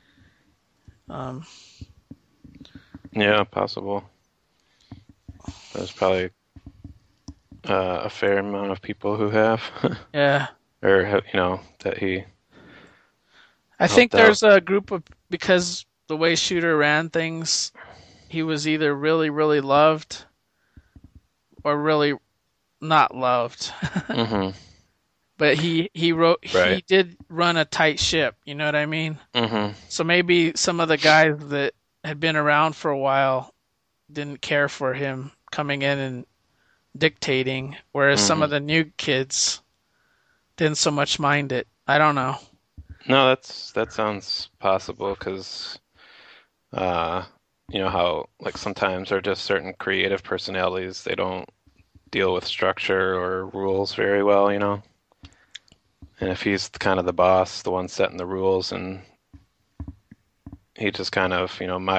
Yeah, possible. There's probably a fair amount of people who have, Yeah, or that he I think helped out. there's a group of because the way Shooter ran things, he was either really really loved or really not loved. Mhm. But he Right. did run a tight ship, you know what I mean? Mhm. So maybe some of the guys that had been around for a while didn't care for him coming in and dictating, whereas some of Mhm. the new kids didn't so much mind it. I don't know. No, that sounds possible because uh, you know how like sometimes there are just certain creative personalities they don't deal with structure or rules very well, you know. And if he's kind of the boss, the one setting the rules, and he just kind of,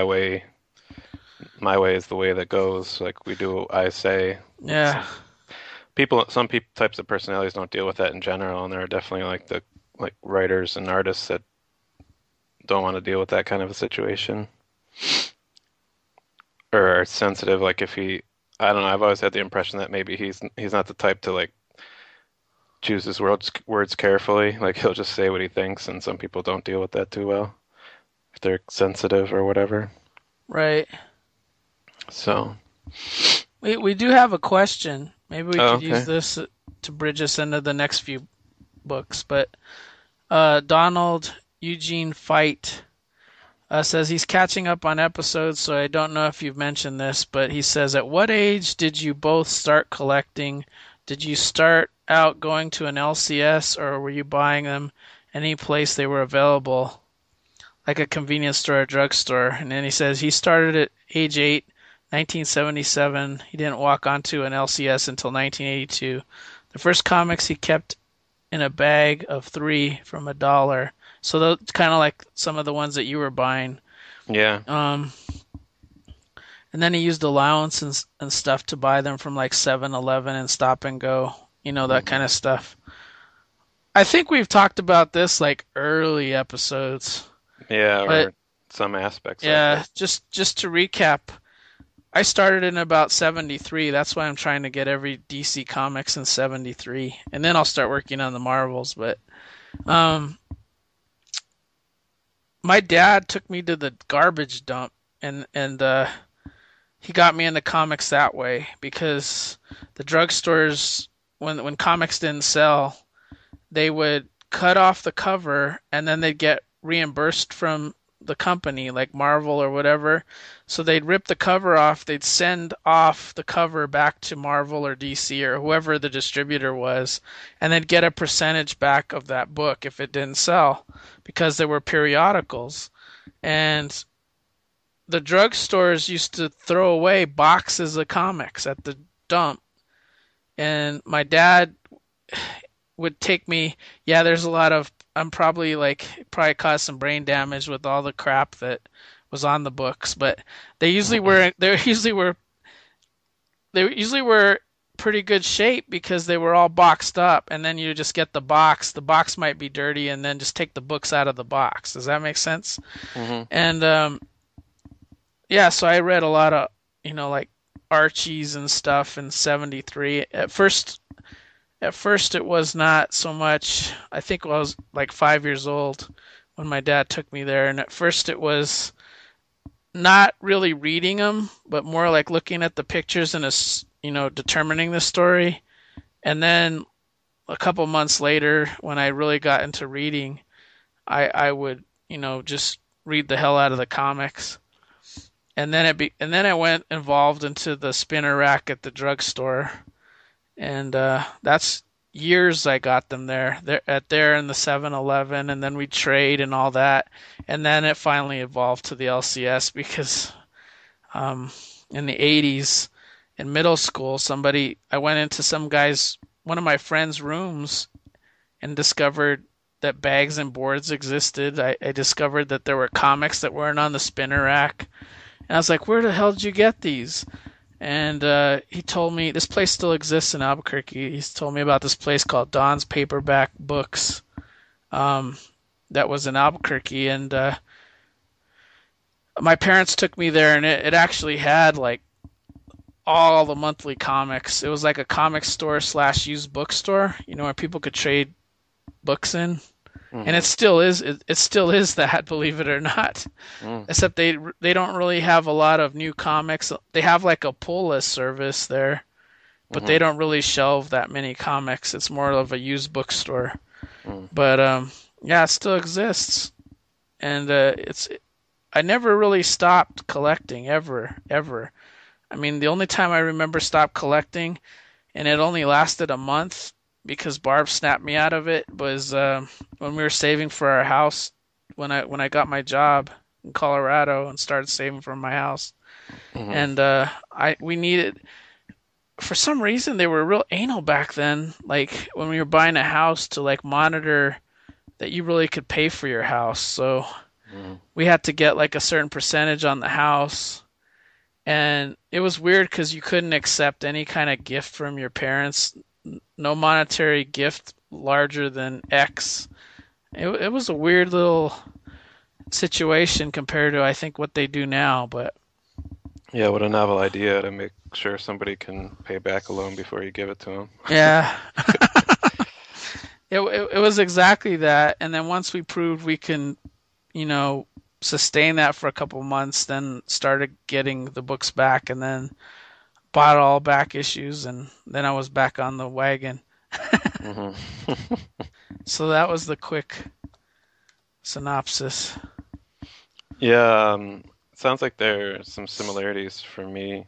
my way is the way that goes. Like we do, I say. Yeah. Some people types of personalities don't deal with that in general, and there are definitely like writers and artists that don't want to deal with that kind of a situation or are sensitive. Like if I don't know. I've always had the impression that maybe he's not the type to like choose his words carefully. Like he'll just say what he thinks, and some people don't deal with that too well if they're sensitive or whatever. Right. So, We do have a question. Maybe we oh, could use okay. this to bridge us into the next few books. But Donald Eugene Fight says he's catching up on episodes, so I don't know if you've mentioned this, but he says, at what age did you both start collecting? Did you start out going to an LCS, or were you buying them any place they were available, like a convenience store or drugstore? And then he says he started at age 8, 1977. He didn't walk onto an LCS until 1982. The first comics he kept in a bag of three from $1. So that's kind of like some of the ones that you were buying. Yeah. Um, and then he used allowance and stuff to buy them from like 7-Eleven and Stop and Go, that Hmm. kind of stuff. I think we've talked about this like early episodes, Yeah, but or some aspects of yeah, it. just to recap, I started in about 73. That's why I'm trying to get every DC Comics in 73, and then I'll start working on the Marvels. But um, my dad took me to the garbage dump, and he got me into comics that way because the drugstores, when comics didn't sell, they would cut off the cover and then they'd get reimbursed from the company like Marvel or whatever. So they'd rip the cover off, they'd send off the cover back to Marvel or DC or whoever the distributor was, and they'd get a percentage back of that book if it didn't sell because there were periodicals. And the drugstores used to throw away boxes of comics at the dump. And my dad would take me, yeah, there's a lot of, I'm probably like, probably caused some brain damage with all the crap that was on the books, but they usually were pretty good shape because they were all boxed up, and then you just get the box. The box might be dirty, and then just take the books out of the box. Does that make sense? Hmm. And yeah, so I read a lot of, like Archie's and stuff in '73. At first, it was not so much. I think I was like 5 years old when my dad took me there, and at first it was not really reading them, but more like looking at the pictures and determining the story. And then a couple months later, when I really got into reading, I would just read the hell out of the comics. And then I went involved into the spinner rack at the drugstore, and that's years I got them there in the 7-Eleven, and then we trade and all that, and then it finally evolved to the LCS because in the 80s in middle school, I went into one of my friend's rooms and discovered that bags and boards existed. I discovered that there were comics that weren't on the spinner rack, and I was like, where the hell did you get these? And he told me this place still exists in Albuquerque. He's told me about this place called Don's Paperback Books, that was in Albuquerque. And my parents took me there, and it actually had like all the monthly comics. It was like a comic store slash used bookstore, where people could trade books in. And it Hmm. still is. It still is that, believe it or not. Hmm. Except they don't really have a lot of new comics. They have like a pull list service there, but they Hmm. don't really shelve that many comics. It's more of a used bookstore. Hmm. But yeah, it still exists, and it's. I never really stopped collecting ever. I mean, the only time I remember stopped collecting, and it only lasted a month because Barb snapped me out of it, was when we were saving for our house. When I got my job in Colorado and started saving for my house, Hmm. and I we needed, for some reason they were real anal back then. Like when we were buying a house, to like monitor that you really could pay for your house. So Hmm. we had to get like a certain percentage on the house. And it was weird because you couldn't accept any kind of gift from your parents, no monetary gift larger than X. It was a weird little situation compared to, I think, what they do now. But Yeah, what a novel idea to make sure somebody can pay back a loan before you give it to them. yeah, it was exactly that. And then once we proved we can, you know, sustain that for a couple of months, then started getting the books back, and then bought all back issues, and then I was back on the wagon. Hmm. So that was the quick synopsis. Yeah, sounds like there are some similarities for me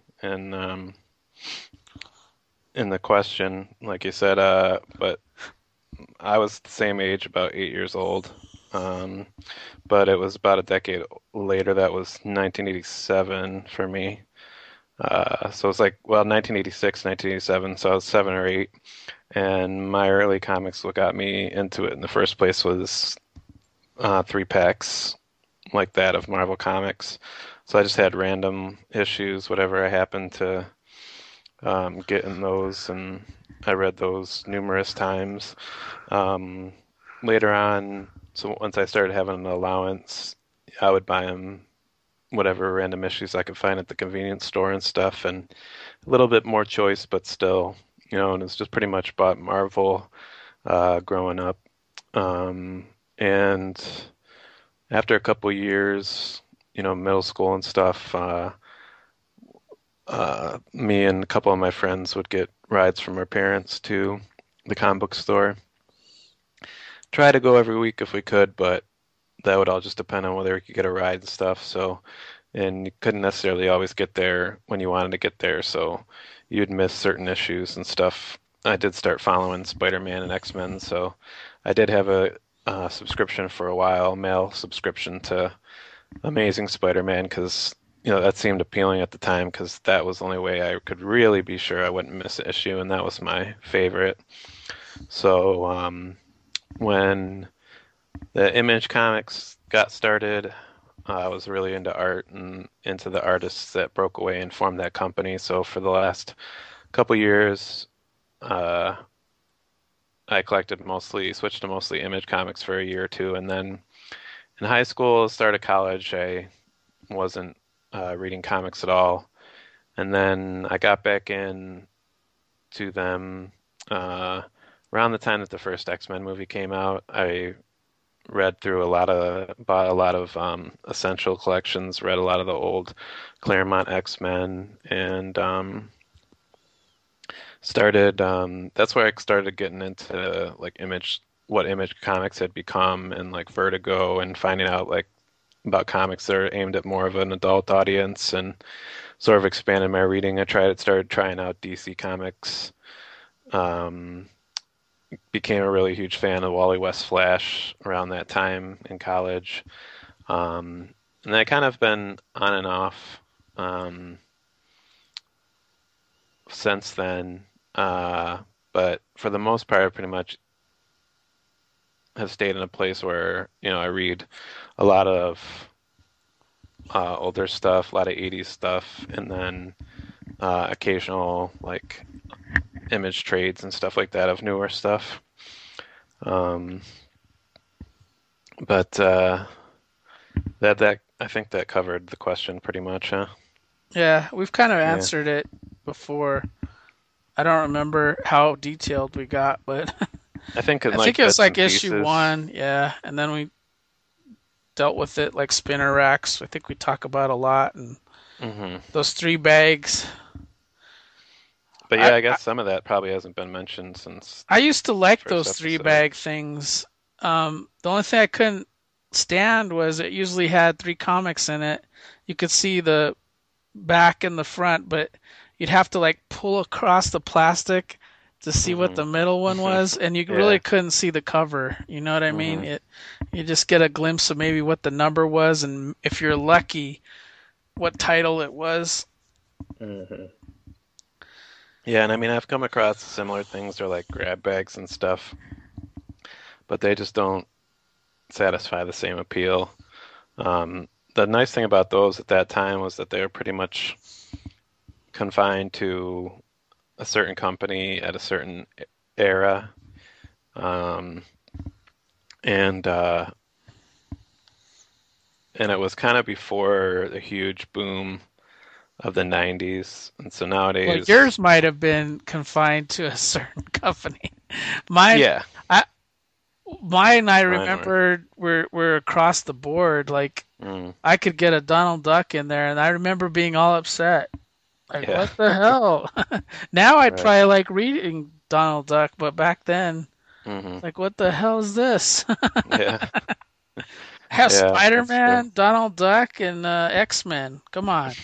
in the question, like you said, but I was the same age, about 8 years old. Um, but it was about a decade later. That was 1987 for me. So it's like, well, 1986, 1987. So I was 7 or 8. And my early comics, what got me into it in the first place was 3 packs like that of Marvel Comics. So I just had random issues, whatever I happened to get in those, and I read those numerous times. Um, Later on, so once I started having an allowance, I would buy them whatever random issues I could find at the convenience store and stuff, and a little bit more choice, but still, and it's just pretty much bought Marvel growing up. And after a couple years, middle school and stuff, me and a couple of my friends would get rides from our parents to the comic book store try to go every week if we could, but that would all just depend on whether we could get a ride and stuff. So, and you couldn't necessarily always get there when you wanted to get there, so you'd miss certain issues and stuff. I did start following Spider-Man and X-Men, so I did have a subscription for a while, mail subscription to Amazing Spider-Man, because that seemed appealing at the time because that was the only way I could really be sure I wouldn't miss an issue, and that was my favorite. So when the Image Comics got started, I was really into art and into the artists that broke away and formed that company. So for the last couple years, uh, I switched to mostly Image Comics for a year or two, and then in high school, start of college, I wasn't reading comics at all. And then I got back in to them uh, around the time that the first X-Men movie came out. I bought a lot of essential collections, read a lot of the old Claremont X-Men, and that's where I started getting into like what Image Comics had become, and like Vertigo, and finding out like about comics that are aimed at more of an adult audience, and sort of expanded my reading. Started trying out DC Comics. Um, Became a really huge fan of Wally West Flash around that time in college. And I kind of been on and off um, since then. But for the most part, I pretty much have stayed in a place where, I read a lot of older stuff, a lot of 80s stuff, and then occasional like image trades and stuff like that of newer stuff. Um, but that I think that covered the question pretty much, huh? Yeah, we've kind of Yeah. answered it before. I don't remember how detailed we got, but I think in I think like it was bits like and issue pieces. one, yeah, and then we dealt with it like spinner racks. I think we talk about a lot, and Hmm. those three bags. But I, yeah, I I guess some of that probably hasn't been mentioned since I used to the like first those three episode. bag things. The only thing I couldn't stand was it usually had three comics in it. You could see the back and the front, but you'd have to like pull across the plastic to see what Hmm. the middle one was, and you really Yeah. couldn't see the cover. You know what I mean? Hmm. You just get a glimpse of maybe what the number was, and if you're lucky, what title it was. Hmm. Yeah, and I mean I've come across similar things. They're like grab bags and stuff, but they just don't satisfy the same appeal. The nice thing about those at that time was that they were pretty much confined to a certain company at a certain era. Um, and and it was kind of before the huge boom of the 90s. And so Well, nowadays, yours might have been confined to a certain company. Mine, yeah, I, mine, I mine were. remember were across the board. Like Mm, I could get a Donald Duck in there, and I remember being all upset. Like, yeah, what the hell? Now I'd right. probably like reading Donald Duck, but back then, Hmm. like, what the hell is this? Yeah, Have yeah, that's true. Spider-Man, Donald Duck, and X-Men. Come on.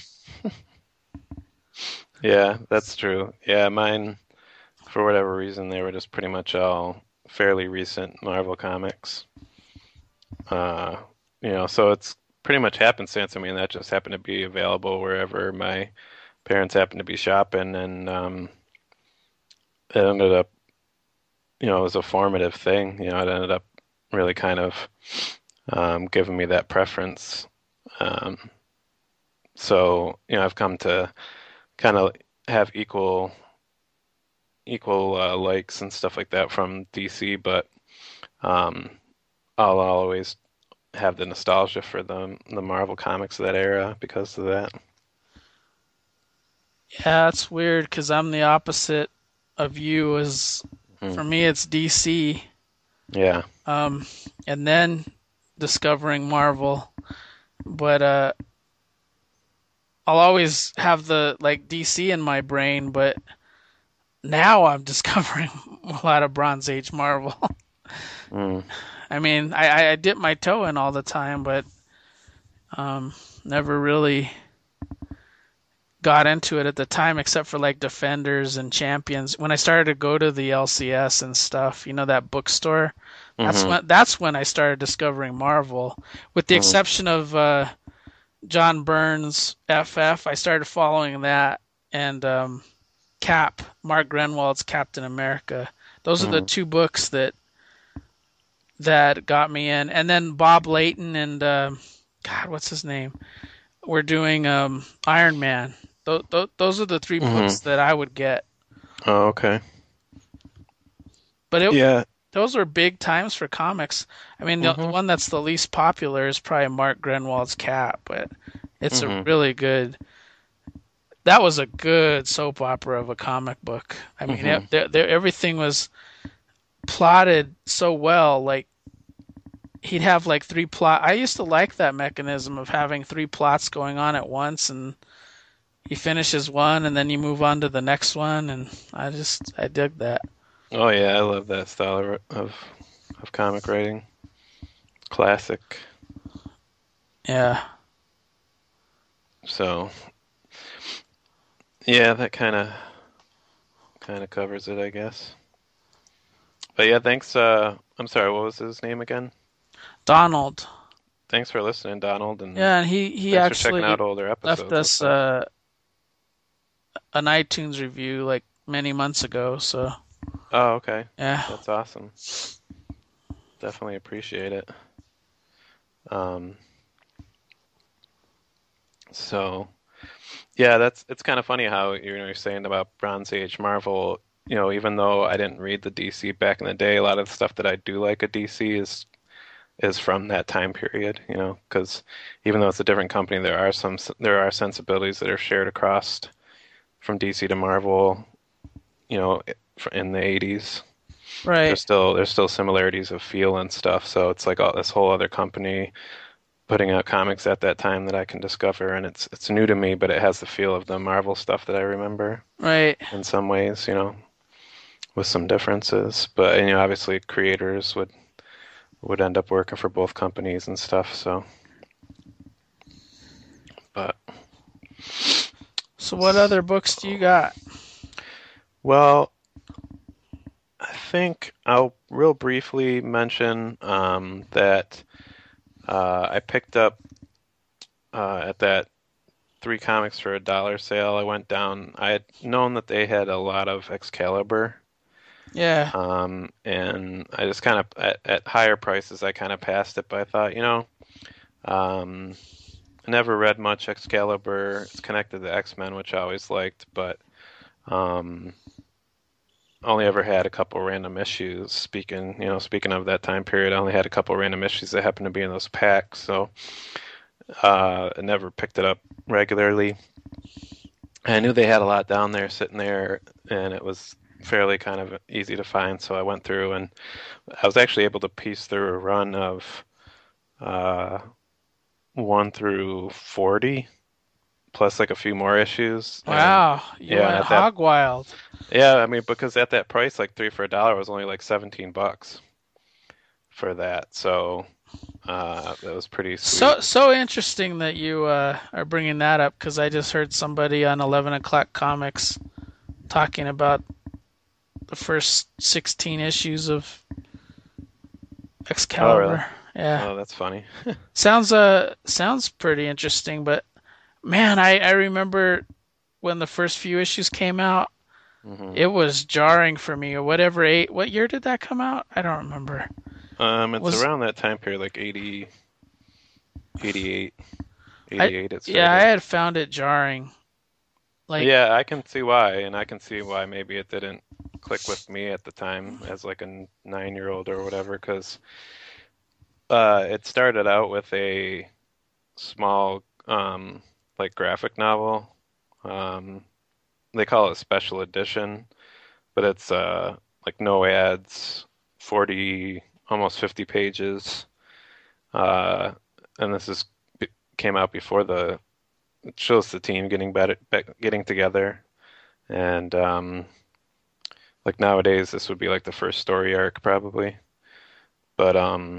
Yeah, that's true. Yeah, mine, for whatever reason, they were just pretty much all fairly recent Marvel comics. Uh, so it's pretty much happenstance. I mean, that just happened to be available wherever my parents happened to be shopping, and it ended up, it was a formative thing. It ended up really kind of giving me that preference. Um, so, I've come to kind of have equal likes and stuff like that from DC, but um, I'll always have the nostalgia for the Marvel comics of that era because of that. Yeah, it's weird because I'm the opposite of you. As Hmm. for me, it's DC, Yeah. um, and then discovering Marvel. But I'll always have the like DC in my brain. But now I'm discovering a lot of Bronze Age Marvel. Mm. I mean, I dip my toe in all the time, but um, never really got into it at the time, except for like Defenders and Champions. When I started to go to the LCS and stuff, that bookstore, Mm-hmm. that's when I started discovering Marvel. With the Mm. exception of John Burns FF, I started following that, and Cap, Mark Grenwald's Captain America. Those are the Mm. two books that got me in. And then Bob Layton and God, what's his name? We're doing Iron Man. Those are the three Mm. books that I would get. Oh, okay. But Yeah. those were big times for comics. I mean, the Mm-hmm. one that's the least popular is probably Mark Grenwald's Cap, but it's a Mm-hmm. really good. That was a good soap opera of a comic book. I mean, Mm-hmm. everything was plotted so well. Like he'd have like three plot. I used to like that mechanism of having three plots going on at once, and he finishes one, and then you move on to the next one, and I dig that. Oh yeah, I love that style of comic writing. Classic. Yeah. So yeah, that kind of covers it, I guess. But yeah, thanks. I'm sorry, what was his name again? Donald. Thanks for listening, Donald, and Yeah, and he thanks for checking actually out older left episodes with us us. an iTunes review like many months ago. So Oh, okay. yeah, That's awesome. Definitely appreciate it. Um, so yeah, it's kind of funny how you're saying about Bronze Age Marvel. Even though I didn't read the DC back in the day, a lot of the stuff that I do like at DC is from that time period. Because even though it's a different company, there are sensibilities that are shared across from DC to Marvel. You know, in the 80s. right, There's still similarities of feel and stuff. So it's like all this whole other company putting out comics at that time that I can discover, and it's new to me, but it has the feel of the Marvel stuff that I remember right. in some ways, with some differences. But obviously creators would end up working for both companies and stuff. So, but So what other books do you got? well, I think I'll real briefly mention that I picked up at that three comics for $1 sale. I went down. I had known that they had a lot of Excalibur, Yeah, and I just kind of at higher prices I kind of passed it. But I thought, um, I never read much Excalibur. It's connected to X-Men, which I always liked, but um, only ever had a couple random issues. Speaking of that time period, I only had a couple random issues that happened to be in those packs, so I never picked it up regularly. I knew they had a lot down there sitting there, and it was fairly kind of easy to find. So I went through, and I was actually able to piece through a run of uh, 1 through 40, plus like a few more issues. And wow, you yeah, and went hog wild. I mean, because at that price, like three for $1 was only like $17 for that. So that was pretty sweet. So interesting that you are bringing that up because I just heard somebody on 11 o'clock comics talking about the first 16 issues of Oh, really? Excalibur. Yeah, Oh, that's funny. sounds pretty interesting, but man, I remember when the first few issues came out, hmm it was jarring for me or whatever. What year did that come out? I don't remember. It's Was around that time period, like 80, 88, I 88 it Yeah, I started. had found it jarring. Like, Yeah, I can see why, and I can see why maybe it didn't click with me at the time as like a 9-year-old or whatever, because it started out with a small, like graphic novel. Um, they call it special edition, but it's like no ads, 40, almost 50 pages. Uh, and came out before it shows the team getting better, getting together. And like nowadays, this would be like the first story arc probably. but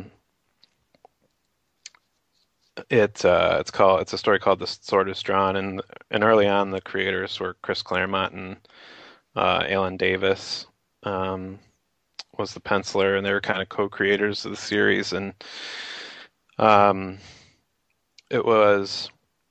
it's a story called The Sword is Drawn, and early on the creators were Chris Claremont and Alan Davis um, was the penciler, and they were kind of co-creators of the series, and um, it was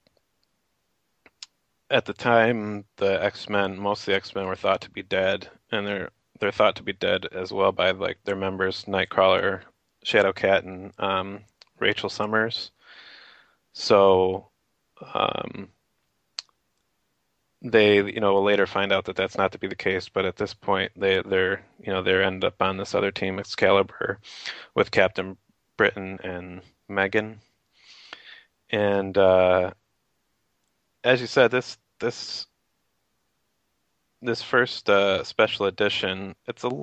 at the time the X-Men, most of the X-Men were thought to be dead, and they're thought to be dead as well by like their members, Nightcrawler, Shadowcat, and Rachel Summers. So um, they, will later find out that that's not to be the case, but at this point, they end up on this other team, Excalibur, with Captain Britain and Megan. And as you said, this first special edition,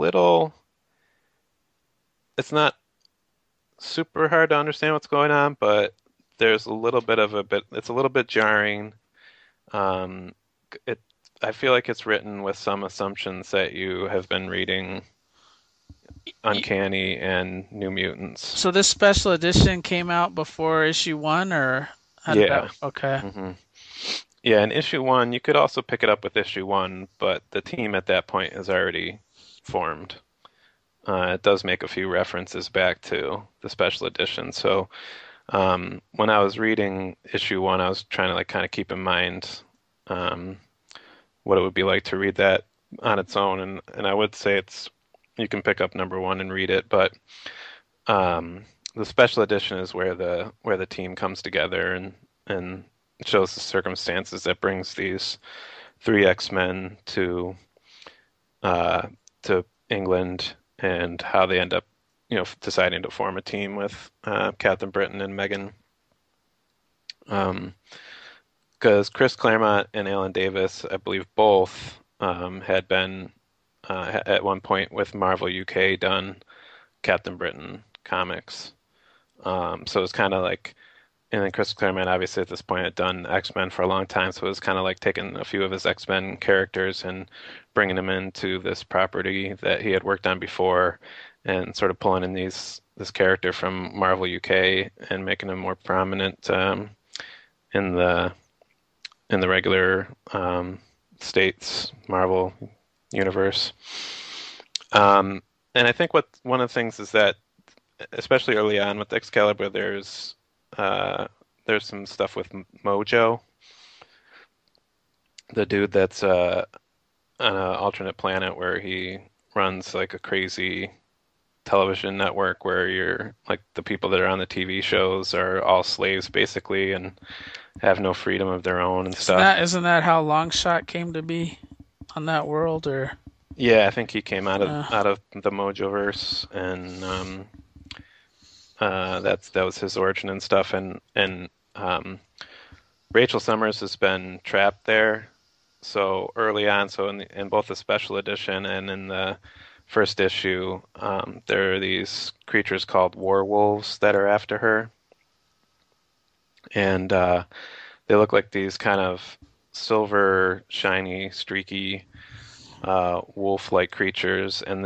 it's not super hard to understand what's going on, but there's a little bit of a bit, it's a little bit jarring. Um, it, I feel like it's written with some assumptions that you have been reading Uncanny and New Mutants. So this special edition came out before issue one, or how did that? Yeah. Okay. hmm Yeah, in issue one, you could also pick it up with issue one, but the team at that point is already formed. It does make a few references back to the special edition. So when I was reading issue one, I was trying to like kind of keep in mind um, what it would be like to read that on its own, and I would say it's you can pick up number one and read it, but um, the special edition is where the team comes together and shows the circumstances that brings these three X-Men uh, to England and how they end up, deciding to form a team with Captain Britain and Megan. Um, because Chris Claremont and Alan Davis, I believe both had been at one point with Marvel UK done Captain Britain comics. So it was kind of like, and then Chris Claremont obviously at this point had done X-Men for a long time, so it was kind of like taking a few of his X-Men characters and bringing them into this property that he had worked on before, and sort of pulling in this character from Marvel UK and making him more prominent in the regular States Marvel universe. Um, and I think what one of the things is that, especially early on with Excalibur, uh, there's some stuff with Mojo, the dude that's on an alternate planet where he runs like a crazy television network where you're like the people that are on the TV shows are all slaves basically and have no freedom of their own and Isn't stuff. that how Longshot came to be on that world? Or Yeah, I think he came uh, out of the Mojoverse, and that was his origin and stuff. And Rachel Summers has been trapped there. So early on, so in both the special edition and in the first issue, there are these creatures called werewolves that are after her, and they look like these kind of silver, shiny, streaky wolf-like creatures, and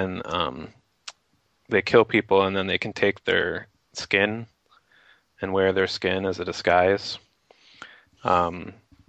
they kill people, and then they can take their skin and wear their skin as a disguise. Um,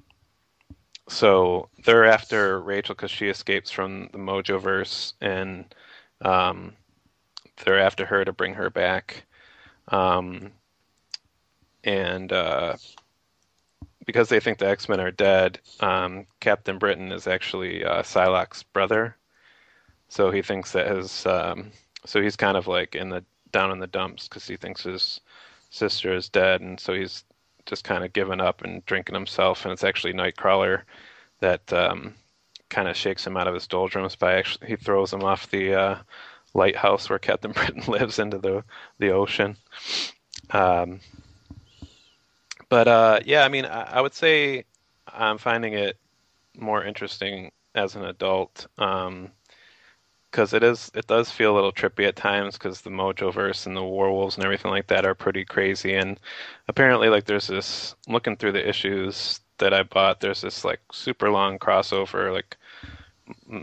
so they're after Rachel because she escapes from the Mojoverse, and um, they're after her to bring her back. Um, and because they think the X-Men are dead, Captain Britain is actually Psylocke's brother. So he thinks that so he's kind of like in the down in the dumps because he thinks his sister is dead, and so he's just kind of given up and drinking himself. And it's actually Nightcrawler that kind of shakes him out of his doldrums by actually he throws him off the lighthouse where Captain Britain lives into the ocean. Um, but yeah, I mean, I would say I'm finding it more interesting as an adult. Because it does feel a little trippy at times because the Mojoverse and the werewolves and everything like that are pretty crazy. And apparently, like there's this looking through the issues that I bought, there's this like super long crossover, like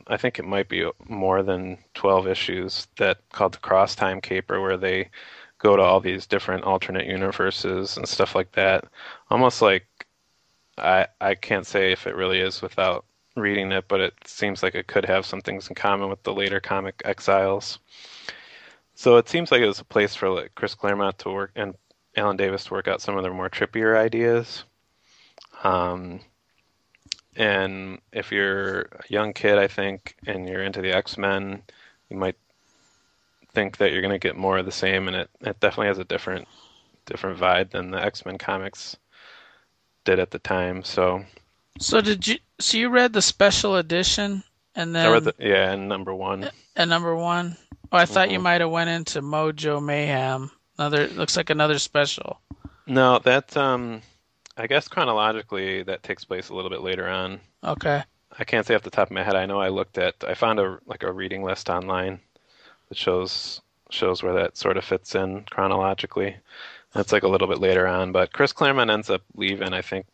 I think it might be more than 12 issues that called the Cross Time Caper, where they go to all these different alternate universes and stuff like that. Almost like I can't say if it really is without reading it, but it seems like it could have some things in common with the later comic Exiles. So it seems like it was a place for like Chris Claremont to work and Alan Davis to work out some of their more trippier ideas. Um, and if you're a young kid, I think, and you're into the X-Men, you might think that you're going to get more of the same, and it definitely has a different vibe than the X-Men comics did at the time. So So did you? So you read the special edition and I read then yeah, and number one. a number one? Oh, I thought you hmm might have went into Mojo Mayhem. Another looks like another special. No, that I guess chronologically that takes place a little bit later on. Okay. I can't say off the top of my head. I know I found a reading list online that shows where that sort of fits in chronologically. That's like a little bit later on, but Chris Claremont ends up leaving. I think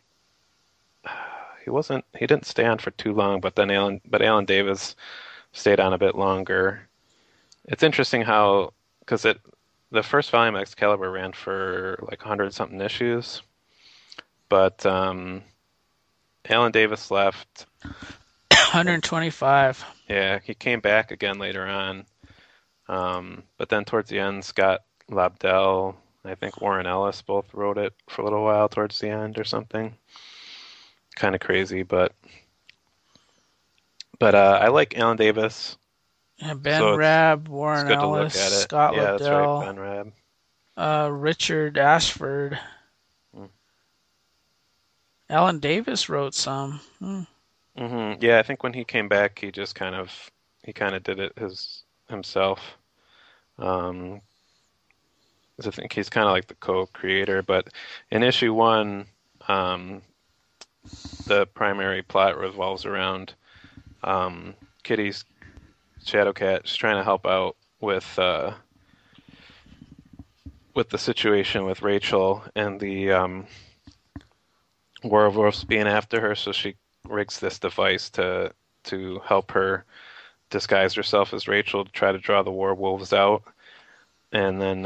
he didn't stay on for too long, but then Alan Davis stayed on a bit longer. It's interesting how because it the first volume of Excalibur ran for like 100 something issues, but Alan Davis left. 125. Yeah, he came back again later on. But then towards the end, Scott Lobdell, I think Warren Ellis both wrote it for a little while towards the end or something. Kind of crazy, but I like Alan Davis, Yeah, Ben so Rabb, it's Warren good to look Ellis, at it. Scott Yeah, that's right, Lobdell, Ben Rab. Richard Ashford. Mm. Alan Davis wrote some. Hmm. Yeah, I think when he came back, he kind of did it himself. Um, 'Cause I think he's kind of like the co-creator, but in issue one, um, the primary plot revolves around Kitty's Shadowcat. She's trying to help out with the situation with Rachel and the werewolves being after her. So she rigs this device to help her disguise herself as Rachel to try to draw the werewolves out. And then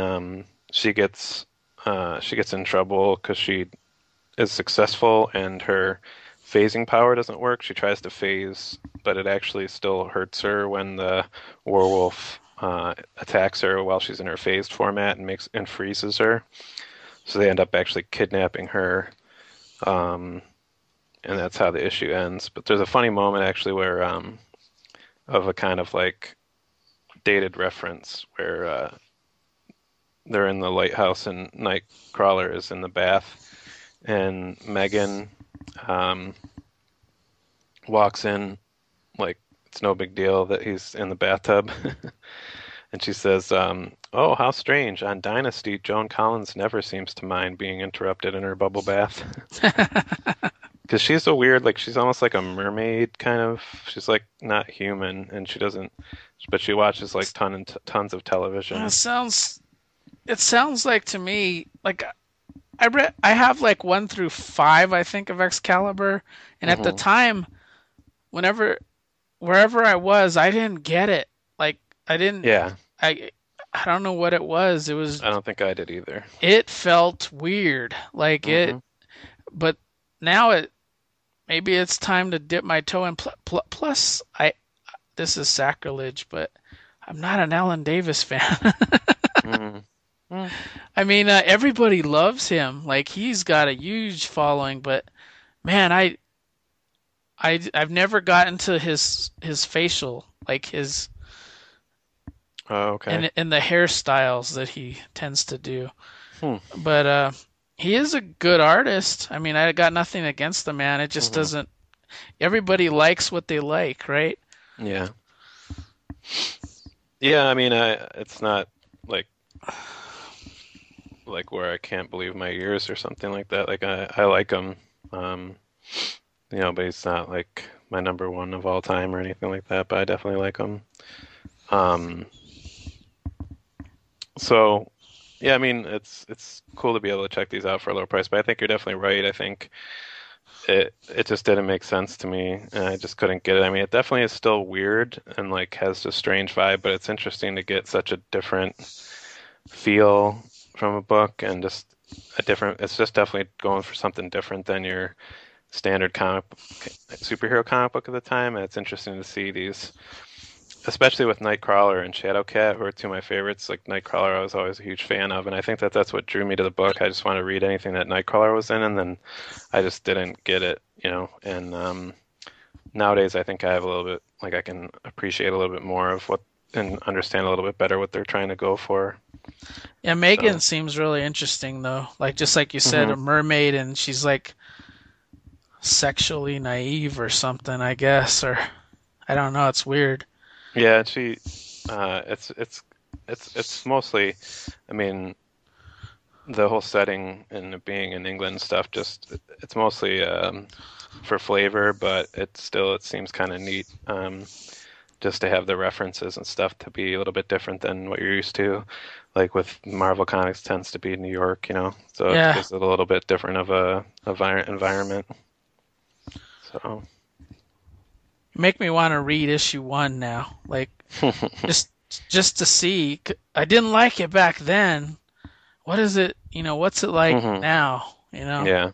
she gets in trouble because she is successful and her phasing power doesn't work. She tries to phase, but it actually still hurts her when the werewolf attacks her while she's in her phased format and freezes her. So they end up actually kidnapping her, um, and that's how the issue ends. But there's a funny moment actually where of a kind of like dated reference where they're in the lighthouse and Nightcrawler is in the bath, and Megan um, walks in like it's no big deal that he's in the bathtub. And she says, "Oh, how strange! On Dynasty, Joan Collins never seems to mind being interrupted in her bubble bath because she's so weird. Like she's almost like a mermaid kind of. She's like not human, and she doesn't. But she watches like tons of It television. sounds. It sounds like to me like I have like 1 through 5 I think of Excalibur, and at the hmm time, whenever wherever I was, I didn't get it. Like I didn't. Yeah, I I don't know what it was. I don't think I did either. It felt weird. Like it, hmm but now maybe it's time to dip my toe in. Plus, I this is sacrilege, but I'm not an Alan Davis fan. hmm I mean, everybody loves him. Like he's got a huge following, but man, I've never gotten to his facial, like his Oh, okay. and the hairstyles that he tends to do. Hmm. But he is a good artist. I mean, I got nothing against the man. It just hmm doesn't. Everybody likes what they like, right? Yeah. Yeah, I mean, it's not like where I can't believe my ears or something like that. Like I like him, um, but he's not like my number one of all time or anything like that. But I definitely like him. Um, so yeah, I mean, it's cool to be able to check these out for a low price. But I think you're definitely right. I think it just didn't make sense to me, and I just couldn't get it. I mean, it definitely is still weird and like has a strange vibe, but it's interesting to get such a different feel from a book and just a different. It's just definitely going for something different than your standard superhero comic book of the time, and it's interesting to see these, especially with Nightcrawler and Shadowcat, who are two of my favorites. Like Nightcrawler, I was always a huge fan of, and I think that that's what drew me to the book. I just wanted to read anything that Nightcrawler was in, and then I just didn't get it, you know. And nowadays, I think I have a little bit, like I can appreciate a little bit more of what and understand a little bit better what they're trying to go for. Yeah, Megan So, seems really interesting though. Like just like you said, hmm a mermaid, and she's like sexually naive or something, I guess, or I don't know. It's weird. yeah, she, it's mostly, I mean, the whole setting and it being in England and stuff, just it's mostly for flavor, but it seems kind of neat just to have the references and stuff to be a little bit different than what you're used to. Like with Marvel Comics tends to be New York, you know, so it Yeah, gives it a little bit different of a environment. So make me want to read issue one now. Like just just to see. I didn't like it back then. What is it? What's it like hmm now? yeah.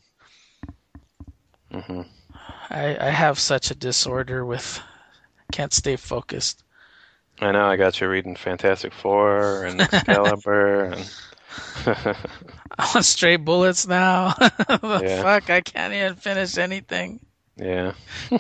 hmm I have such a disorder with can't stay focused. I know I got you reading Fantastic Four and Excalibur and I'm on stray bullets now. The yeah, fuck, I can't even finish anything. yeah.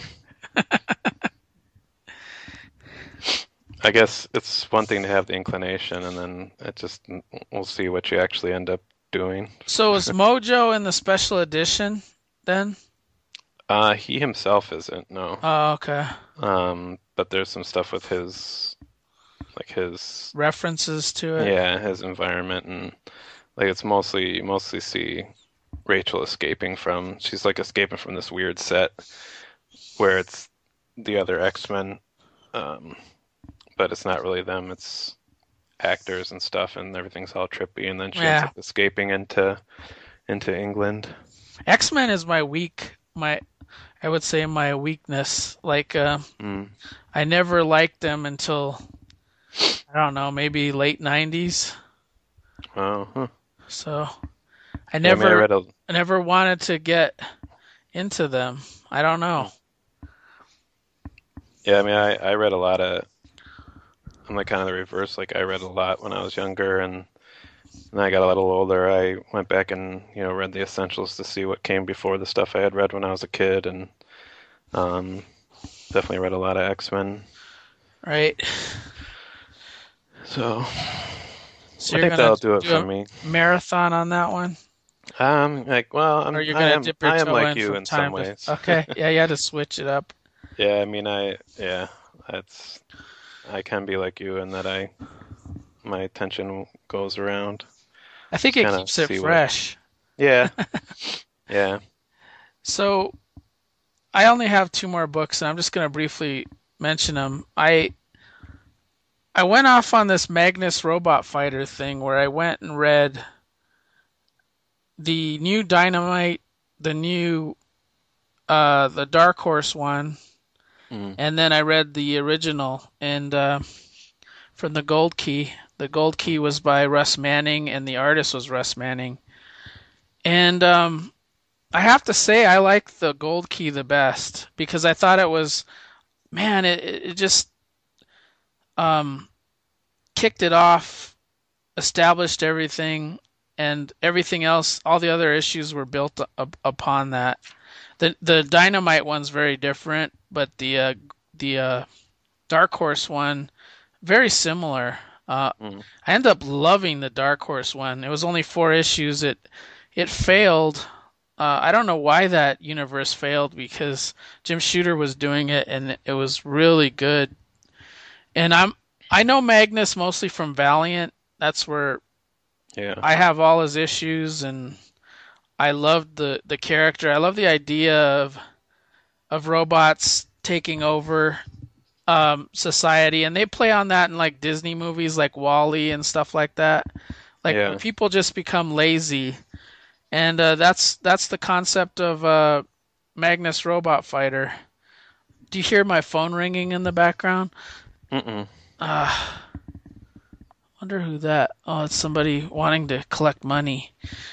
I guess it's one thing to have the inclination, and then it just we'll see what you actually end up doing. So is Mojo in the special edition then? He himself isn't, no. Oh, okay. But there's some stuff with like his, References to it. yeah, his environment, and like it's mostly you mostly see Rachel escaping from. She's like escaping from this weird set where it's the other X-Men, um, but it's not really them. It's actors and stuff, and everything's all trippy, and then she ends Yeah. up escaping into England. X-Men is my I would say my weakness. Like Mm. I never liked them until I don't know, maybe late 90s. Oh, huh. So I Yeah, I mean, never I never wanted to get into them. I don't know. yeah, I mean, I read a lot of. I'm like kind of the reverse. Like I read a lot when I was younger, and then I got a little older. I went back and read the essentials to see what came before the stuff I had read when I was a kid, and um, definitely read a lot of X-Men. Right? So So I you're think gonna that'll do it do for a me. marathon on that one? Like, well, Or you're gonna dip your I am toe like in you from in some time to ways. Okay. Yeah, you had to switch it up. Yeah, I mean, yeah, that's, I can be like you in that my attention goes around. I think Just it kind of keeps it see what, fresh. yeah, yeah. So I only have two more books, and I'm just gonna briefly mention them. I went off on this Magnus Robot Fighter thing where I went and read the new Dynamite, the new the Dark Horse one, Mm, and then I read the original and from the Gold Key. The Gold Key was by Russ Manning, and the artist was Russ Manning. And I have to say, I like the Gold Key the best because I thought it was, man, it just um, kicked it off, established everything, and everything else. All the other issues were built upon that. The Dynamite one's very different, but the Dark Horse one very similar. mm, I ended up loving the Dark Horse one. It was only 4 issues. It failed. I don't know why that universe failed because Jim Shooter was doing it and it was really good. And I know Magnus mostly from Valiant. That's where yeah, I have all his issues and I loved the character. I love the idea of robots taking over society, and they play on that in like Disney movies like Wall-E and stuff like that. Like where yeah, people just become lazy, and that's the concept of Magnus Robot Fighter. Do you hear my phone ringing in the background? Mm-mm. Uh, wonder who that. Oh, it's somebody wanting to collect money.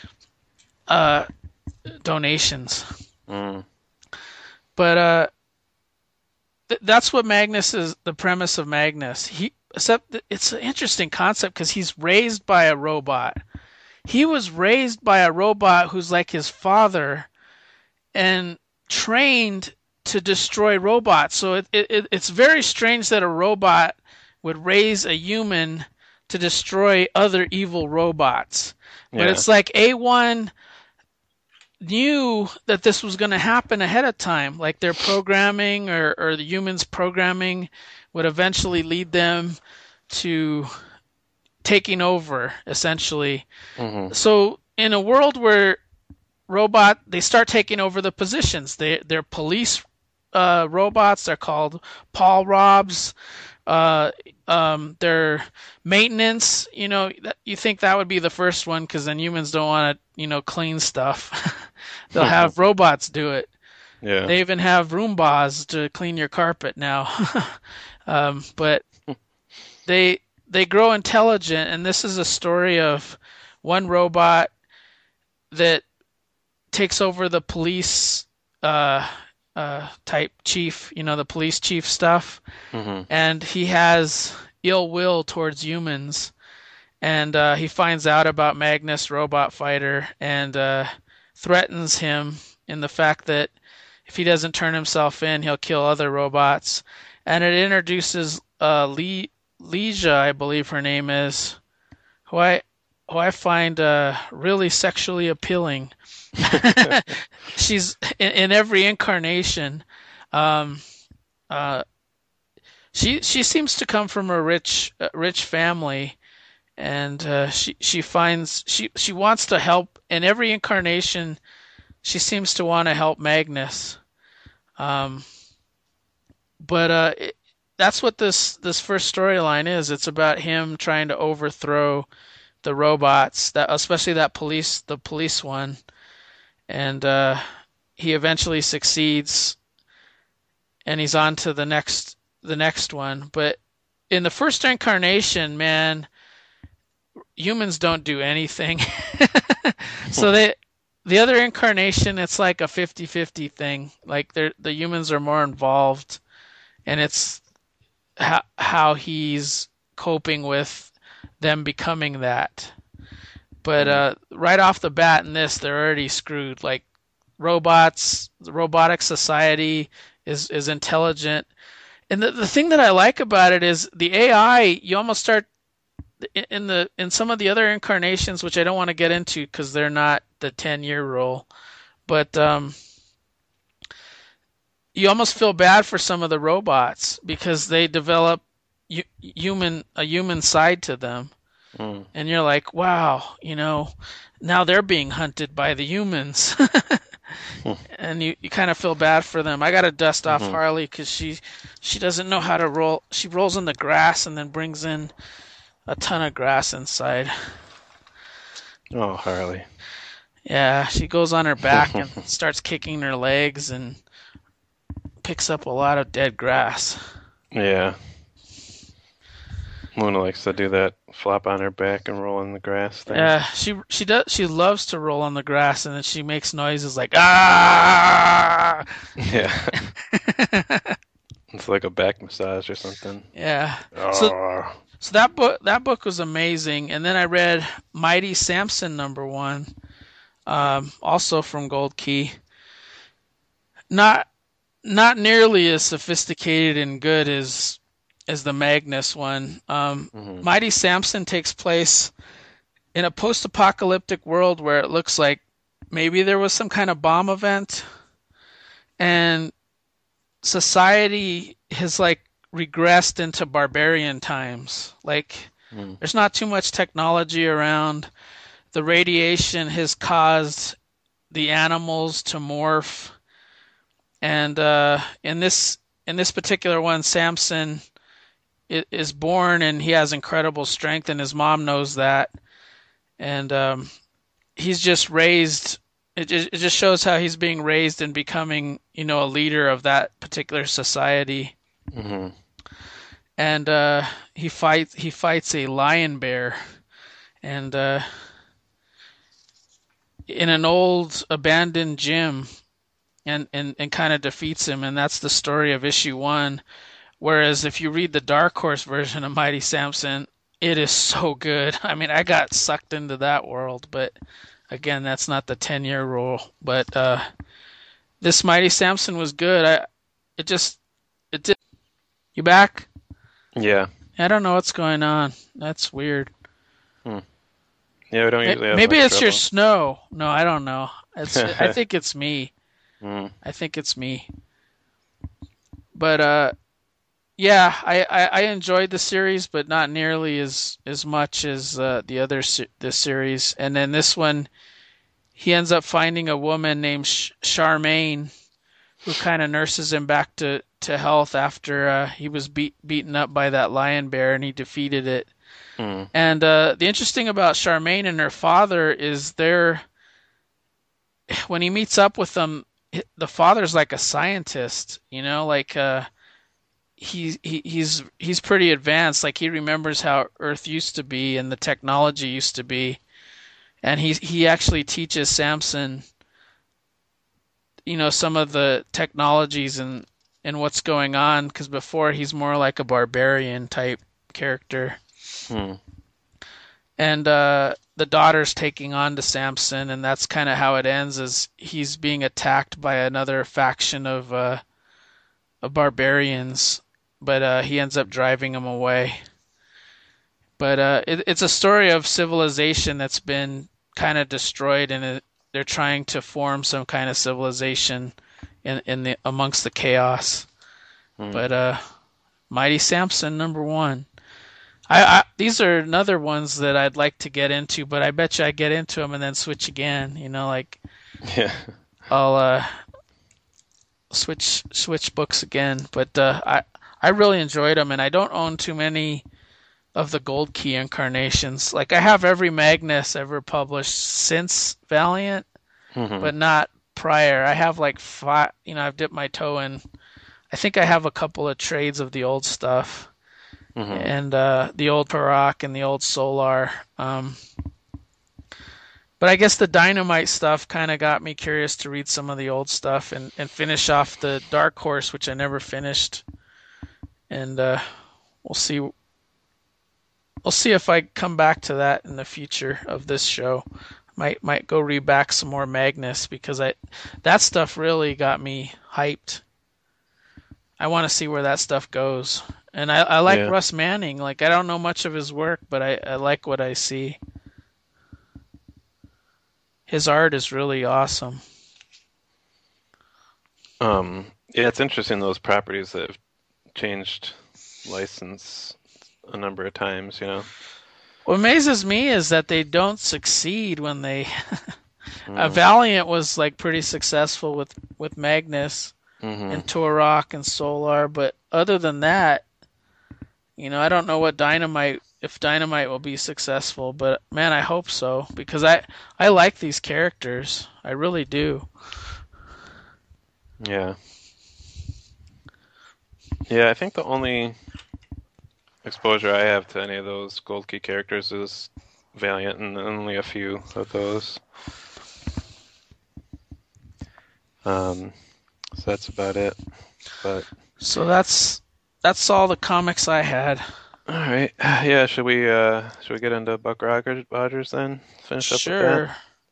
Uh, Donations. Mm. But that's what Magnus is. The premise of Magnus. Except it's an interesting concept because he's raised by a robot. He was raised by a robot who's like his father and trained to destroy robots. So it's very strange that a robot would raise a human to destroy other evil robots. But Yeah. it's like A1 knew that this was going to happen ahead of time. Like their programming or the humans' programming would eventually lead them to taking over, essentially. Mm-hmm. So in a world where they start taking over the positions. They're police robots. They're called Paul Robs. Uh, they're maintenance. You think that would be the first one because then humans don't want to, clean stuff. They'll have robots do it. Yeah. They even have Roombas to clean your carpet now. But they grow intelligent, and this is a story of one robot that takes over the police type chief, the police chief stuff, Mm-hmm. and he has ill will towards humans. And he finds out about Magnus Robot Fighter and threatens him in the fact that if he doesn't turn himself in, he'll kill other robots. And it introduces Leisha, I believe her name is, who I find really sexually appealing. She's in every incarnation. Um, uh, she seems to come from a rich family, and she wants to help in every incarnation. She seems to want to help Magnus. Um, but that's what this first storyline is. It's about him trying to overthrow the robots, that especially the police one, and he eventually succeeds, and he's on to the next one. But in the first incarnation, man, humans don't do anything. So the other incarnation, it's like a 50-50 thing. Like the humans are more involved, and it's how he's coping with them becoming that. But right off the bat in this, they're already screwed. Like the robotic society is intelligent. And the thing that I like about it is the AI, you almost start in some of the other incarnations, which I don't want to get into because they're not the 10-year rule, but you almost feel bad for some of the robots because they develop a human side to them. Mm. And you're like, wow, now they're being hunted by the humans. And you kind of feel bad for them. I got to dust off Mm-hmm. Harley because she doesn't know how to roll. She rolls in the grass and then brings in a ton of grass inside. Oh, Harley. Yeah, she goes on her back and starts kicking her legs and picks up a lot of dead grass. Yeah. Luna likes to do that, flop on her back and roll in the grass thing. Yeah, she does. She loves to roll on the grass, and then she makes noises like ah. Yeah. It's like a back massage or something. Yeah. So Oh. so that book was amazing, and then I read Mighty Samson #1, also from Gold Key. Not not nearly as sophisticated and good as the Magnus one. Mm-hmm. Mighty Samson takes place in a post-apocalyptic world where it looks like maybe there was some kind of bomb event and society has like regressed into barbarian times. Like Mm. there's not too much technology around. The radiation has caused the animals to morph, and in this particular one, Samson is born and he has incredible strength, and his mom knows that, and he's just raised it just shows how he's being raised and becoming, a leader of that particular society. Hmm. And he fights a lion bear, and in an old abandoned gym, and kind of defeats him, and that's the story of issue one. Whereas if you read the Dark Horse version of Mighty Samson, it is so good. I mean, I got sucked into that world, but again, that's not the 10-year rule. But this Mighty Samson was good. It did. You back? Yeah. I don't know what's going on. That's weird. Hmm. Yeah, we don't usually have Maybe much it's your trouble. snow. No, I don't know. I think it's me. Mm. I think it's me. But yeah, I enjoyed the series, but not nearly as much as the series. And then this one, he ends up finding a woman named Charmaine, who kind of nurses him back to health after he was beaten up by that lion bear and he defeated it. Mm. And the interesting about Charmaine and her father is when he meets up with them, the father's like a scientist, like he's pretty advanced. Like he remembers how Earth used to be and the technology used to be, and he actually teaches Samson, some of the technologies and what's going on. Because before he's more like a barbarian type character, Mm. and the daughter's taking on to Samson, and that's kind of how it ends. Is he's being attacked by another faction of barbarians, but he ends up driving them away. But it's a story of civilization that's been kind of destroyed, and they're trying to form some kind of civilization in the amongst the chaos. Mm. But Mighty Samson number one. These are another ones that I'd like to get into, but I bet you I get into them and then switch again. Like Yeah. I'll switch books again. But I really enjoyed them, and I don't own too many of the Gold Key incarnations. Like I have every Magnus ever published since Valiant, Hmm. but not prior. I have like five. I've dipped my toe in. I think I have a couple of trades of the old stuff Hmm. and the old Parak and the old Solar. But I guess the Dynamite stuff kind of got me curious to read some of the old stuff and finish off the Dark Horse, which I never finished. And we'll see. We'll see if I come back to that in the future of this show. Might go read back some more Magnus because that stuff really got me hyped. I want to see where that stuff goes. And I like Yeah. Russ Manning. Like I don't know much of his work, but I like what I see. His art is really awesome. Yeah, it's interesting those properties that have changed license a number of times. What amazes me is that they don't succeed when they. Mm. Valiant was like pretty successful with Magnus Hmm. and Turok and Solar, but other than that, I don't know what Dynamite if Dynamite will be successful, but man, I hope so because I like these characters. I really do. Yeah. Yeah, I think the only exposure I have to any of those Gold Key characters is Valiant, and only a few of those. Um, so that's about it. But So that's all the comics I had. all right, yeah. Should we get into Buck Rogers then? Finish up with that. Sure.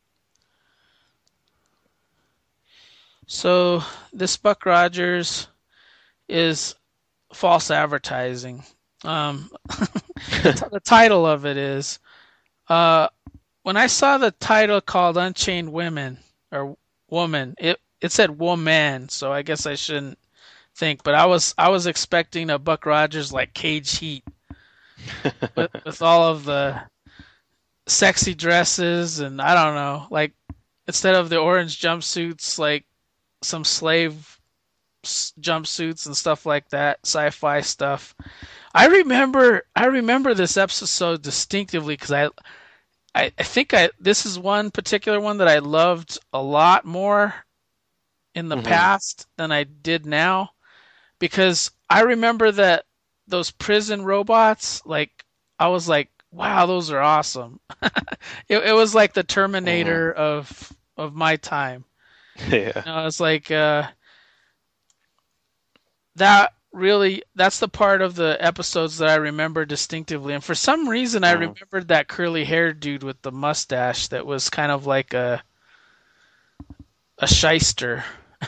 So this Buck Rogers is false advertising. Um, the title of it is uh, when I saw the title called Unchained Women or Woman, it said woman, so I guess I shouldn't think. But I was expecting a Buck Rogers like Cage Heat with all of the sexy dresses and I don't know, like instead of the orange jumpsuits, like some slave jumpsuits and stuff like that, sci-fi stuff. I remember this episode distinctively because I think I this is one particular one that I loved a lot more in the Hmm. past than I did now because I remember that those prison robots, like I was like, wow, those are awesome. It was like the Hmm. Terminator of my time. Yeah. You know, it's like that really that's the part of the episodes that I remember distinctively. And for some reason I Mm. remembered that curly haired dude with the mustache that was kind of like a shyster.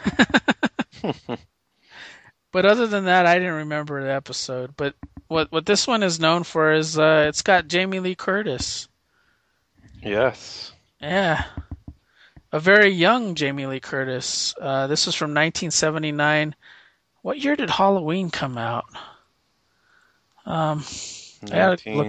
But other than that I didn't remember the episode. But what this one is known for is it's got Jamie Lee Curtis. Yes. Yeah. A very young Jamie Lee Curtis. This was from 1979. What year did Halloween come out? Um, I gotta look.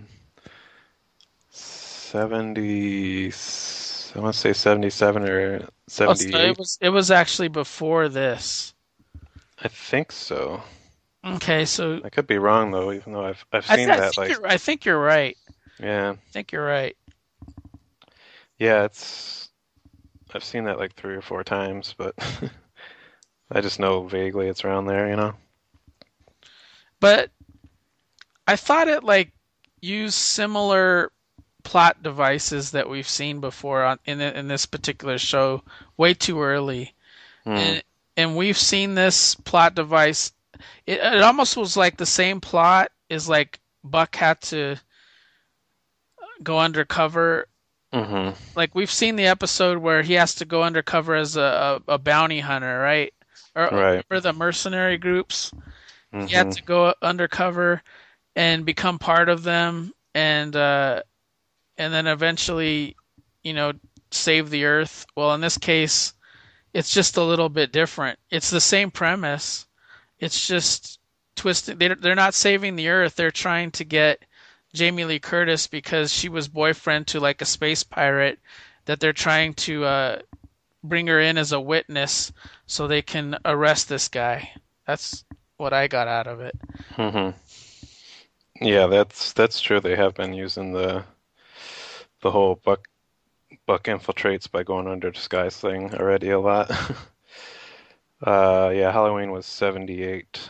1970, I want to say 77 or Oh, so 78. it was actually before this. I think so. Okay, so I could be wrong though, even though I've seen that like I think you're right. yeah. I think you're right. Yeah, it's I've seen that like 3 or 4 times, but I just know vaguely it's around there, you know? But I thought it like used similar plot devices that we've seen before in this particular show way too early. Hmm. And we've seen this plot device. It almost was like the same plot is like Buck had to go undercover. Hmm. Like we've seen the episode where he has to go undercover as a bounty hunter, right? Or Right. remember the mercenary groups? He had Hmm. to go undercover and become part of them, and then eventually, you know, save the Earth. Well, in this case, it's just a little bit different. It's the same premise. It's just twisted. They're not saving the Earth. They're trying to get Jamie Lee Curtis because she was boyfriend to like a space pirate that they're trying to bring her in as a witness so they can arrest this guy. That's what I got out of it. Hmm. Yeah, that's true. They have been using the whole Buck infiltrates by going under disguise thing already a lot. Yeah, Halloween was 78.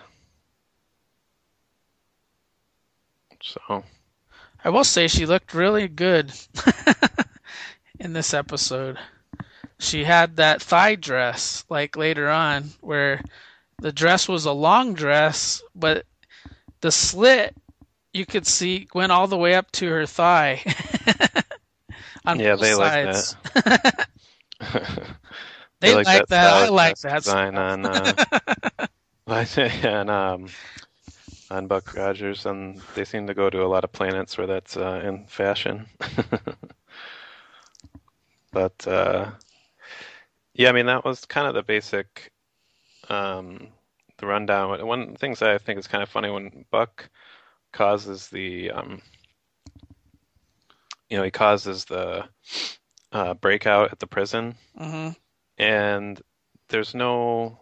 So, I will say she looked really good in this episode. She had that thigh dress like later on where the dress was a long dress, but the slit you could see went all the way up to her thigh on yeah, both they like that. sides. They They like like that that. style I of like dress that design stuff. and on Buck Rogers, and they seem to go to a lot of planets where that's in fashion. But yeah, I mean that was kind of the basic um, the rundown. One of the things that I think is kind of funny when Buck causes he causes the breakout at the prison, Hmm. and there's no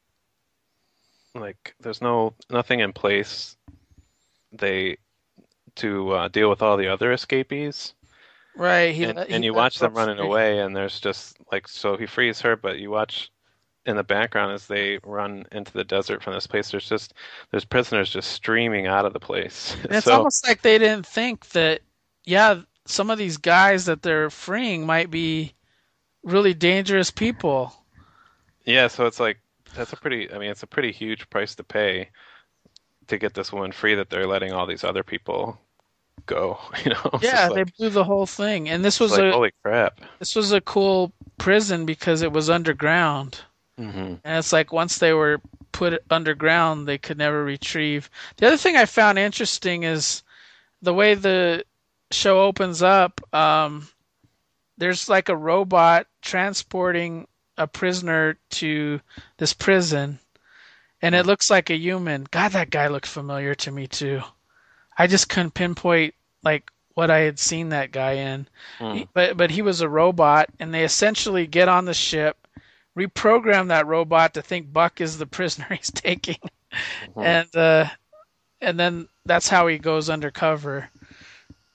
there's nothing in place they to deal with all the other escapees. Right. And He you let watch her them running free. away, and there's just like so he frees her, but you watch in the background as they run into the desert from this place. There's prisoners just streaming out of the place. And it's So almost like they didn't think that, yeah, some of these guys that they're freeing might be really dangerous people. yeah, so it's like that's a pretty. I mean, it's a pretty huge price to pay to get this woman free. That they're letting all these other people go. It's just Yeah, they blew the whole thing. And it's like holy crap. this was a cool prison because it was underground. Hmm. And it's like once they were put underground, they could never retrieve. The other thing I found interesting is the way the show opens up. There's like a robot transporting a prisoner to this prison, and it looks like a human. God, that guy looked familiar to me too. I just couldn't pinpoint like what I had seen that guy in. Hmm. But he was a robot, and they essentially get on the ship, reprogram that robot to think Buck is the prisoner he's taking, Hmm. and and then that's how he goes undercover.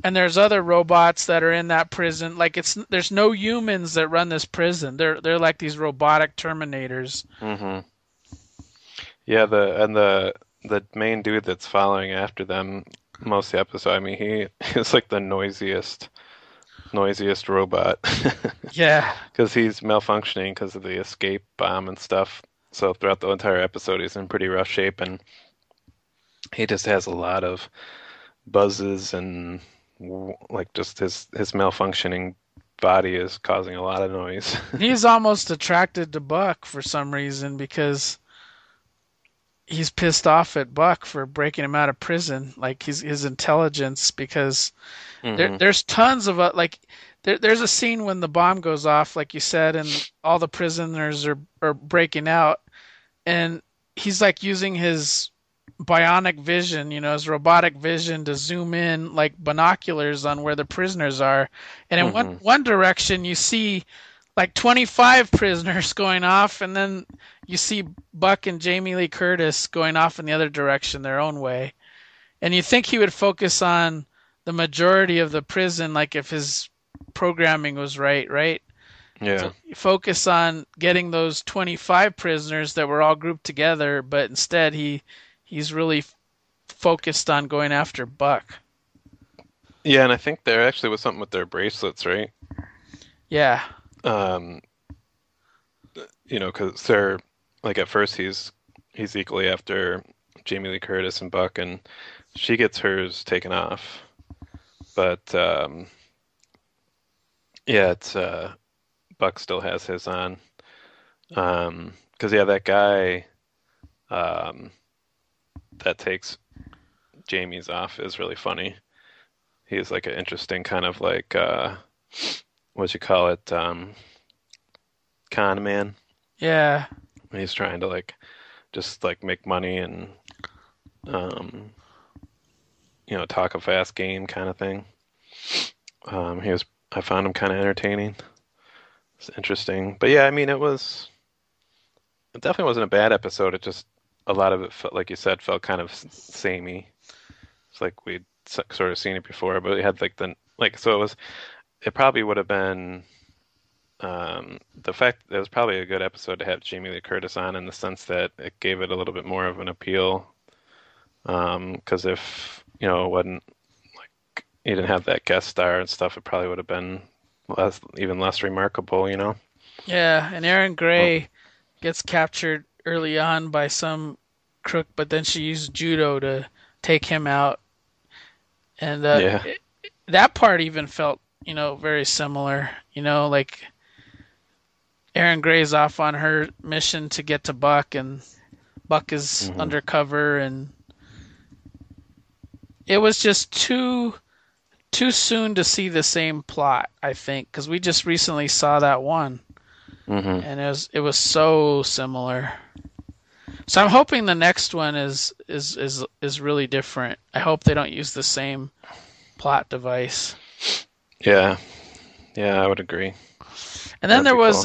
And there's other robots that are in that prison. Like there's no humans that run this prison. They're like these robotic terminators. Hmm. Yeah, the main dude that's following after them most of the episode, I mean, he is like the noisiest robot Yeah. because he's malfunctioning because of the escape bomb and stuff. So throughout the entire episode, he's in pretty rough shape, and he just has a lot of buzzes and like just his malfunctioning body is causing a lot of noise. He's almost attracted to Buck for some reason because he's pissed off at Buck for breaking him out of prison. Like his intelligence, because Hmm. there's tons of like there's a scene when the bomb goes off, like you said, and all the prisoners are breaking out, and he's like using his bionic vision, his robotic vision to zoom in like binoculars on where the prisoners are. And in one Hmm. one direction you see like 25 prisoners going off, and then you see Buck and Jamie Lee Curtis going off in the other direction their own way. And you think he would focus on the majority of the prison, like if his programming was right, right? Yeah. So you focus on getting those 25 prisoners that were all grouped together, but instead he's really focused on going after Buck. Yeah, and I think there actually was something with their bracelets, right? Yeah. Um, because they're like at first he's equally after Jamie Lee Curtis and Buck, and she gets hers taken off. But yeah, it's Buck still has his on. 'Cause yeah, that guy um that takes Jamie's off is really funny. He's like an interesting kind of like what you call it, con man. Yeah. He's trying to like just like make money and um talk a fast game kind of thing. I found him kind of entertaining. It's interesting. But yeah, I mean it definitely wasn't a bad episode. It just a lot of it felt like you said felt kind of samey. It's like we'd sort of seen it before, but it had like so it probably would have been the fact that it was probably a good episode to have Jamie Lee Curtis on in the sense that it gave it a little bit more of an appeal. Because if it wasn't you didn't have that guest star and stuff, it probably would have been even less remarkable. Yeah, and Aaron Well, Gray gets captured early on by some crook, but then she used judo to take him out, and yeah, that part even felt, very similar. Like Aaron Gray's off on her mission to get to Buck, and Buck is hmm, undercover, and it was just too soon to see the same plot, I think, because we just recently saw that one, hmm, and it was so similar. So I'm hoping the next one is really different. I hope they don't use the same plot device. yeah, yeah, I would agree. And then That'd there be was cool.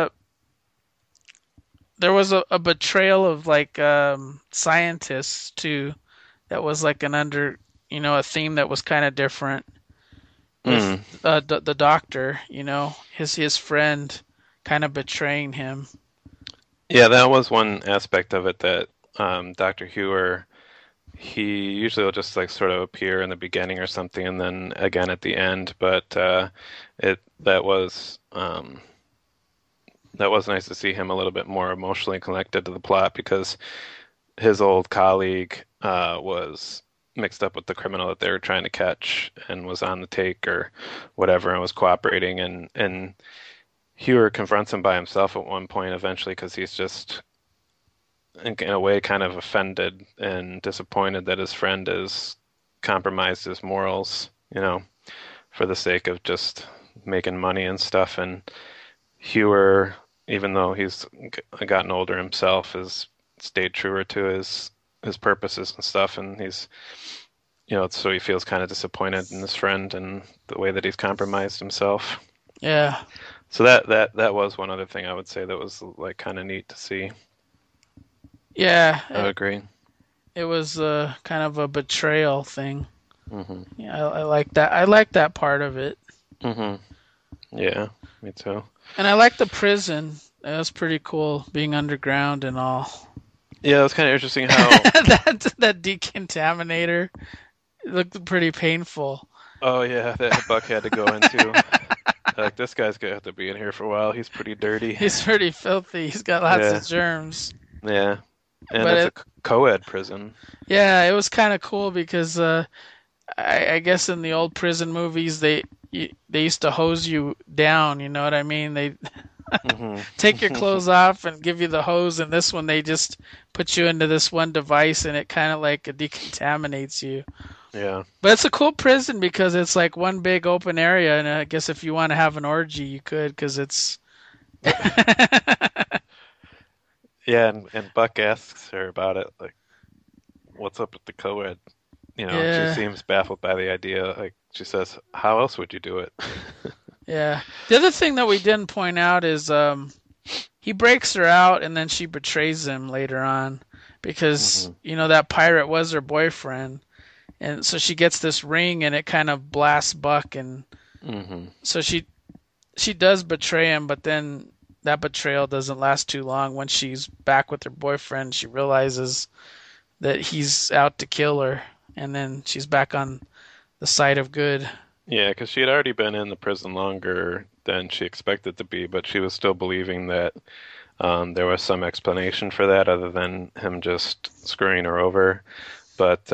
a betrayal of like scientists too. That was like an under a theme that was kind of different with Mm. the doctor. His friend kind of betraying him. Yeah, that was one aspect of it that Dr. Hewer he usually will just like sort of appear in the beginning or something and then again at the end, but it that was nice to see him a little bit more emotionally connected to the plot because his old colleague was mixed up with the criminal that they were trying to catch and was on the take or whatever and was cooperating and Hewer confronts him by himself at one point eventually because he's just in a way kind of offended and disappointed that his friend has compromised his morals, for the sake of just making money and stuff. And Hewer, even though he's gotten older himself, has stayed truer to his purposes and stuff. And so he feels kind of disappointed in his friend and the way that he's compromised himself. Yeah, So that was one other thing I would say that was like kind of neat to see. yeah. I would It, agree. it was kind of a betrayal thing. Mhm. Yeah, I like that. I like that part of it, Mhm. Yeah, me too. and I like the prison. That was pretty cool, being underground and all. Yeah, it was kind of interesting how. That decontaminator looked pretty painful. Oh yeah, that Buck had to go into. Like this guy's gonna have to be in here for a while. He's pretty dirty. He's pretty filthy. He's got lots of Yeah, germs. yeah, and But it's a it, co-ed prison. yeah, it was kind of cool because I guess in the old prison movies they used to hose you down. You know what I mean? They Mhm. take your clothes off and give you the hose, and this one they just put you into this one device, and it kind of like decontaminates you. Yeah. But it's a cool prison because it's like one big open area, and I guess if you want to have an orgy, you could because it's. Yeah, and Buck asks her about it, like, what's up with the co-ed? And she Yeah, seems baffled by the idea. Like she says, how else would you do it? yeah. The other thing that we didn't point out is he breaks her out and then she betrays him later on because Hmm. that pirate was her boyfriend, and so she gets this ring and it kind of blasts Buck, and Hmm. so she does betray him, but then that betrayal doesn't last too long. When she's back with her boyfriend, she realizes that he's out to kill her, and then she's back on the side of good. Yeah, because she had already been in the prison longer than she expected to be, but she was still believing that there was some explanation for that other than him just screwing her over. But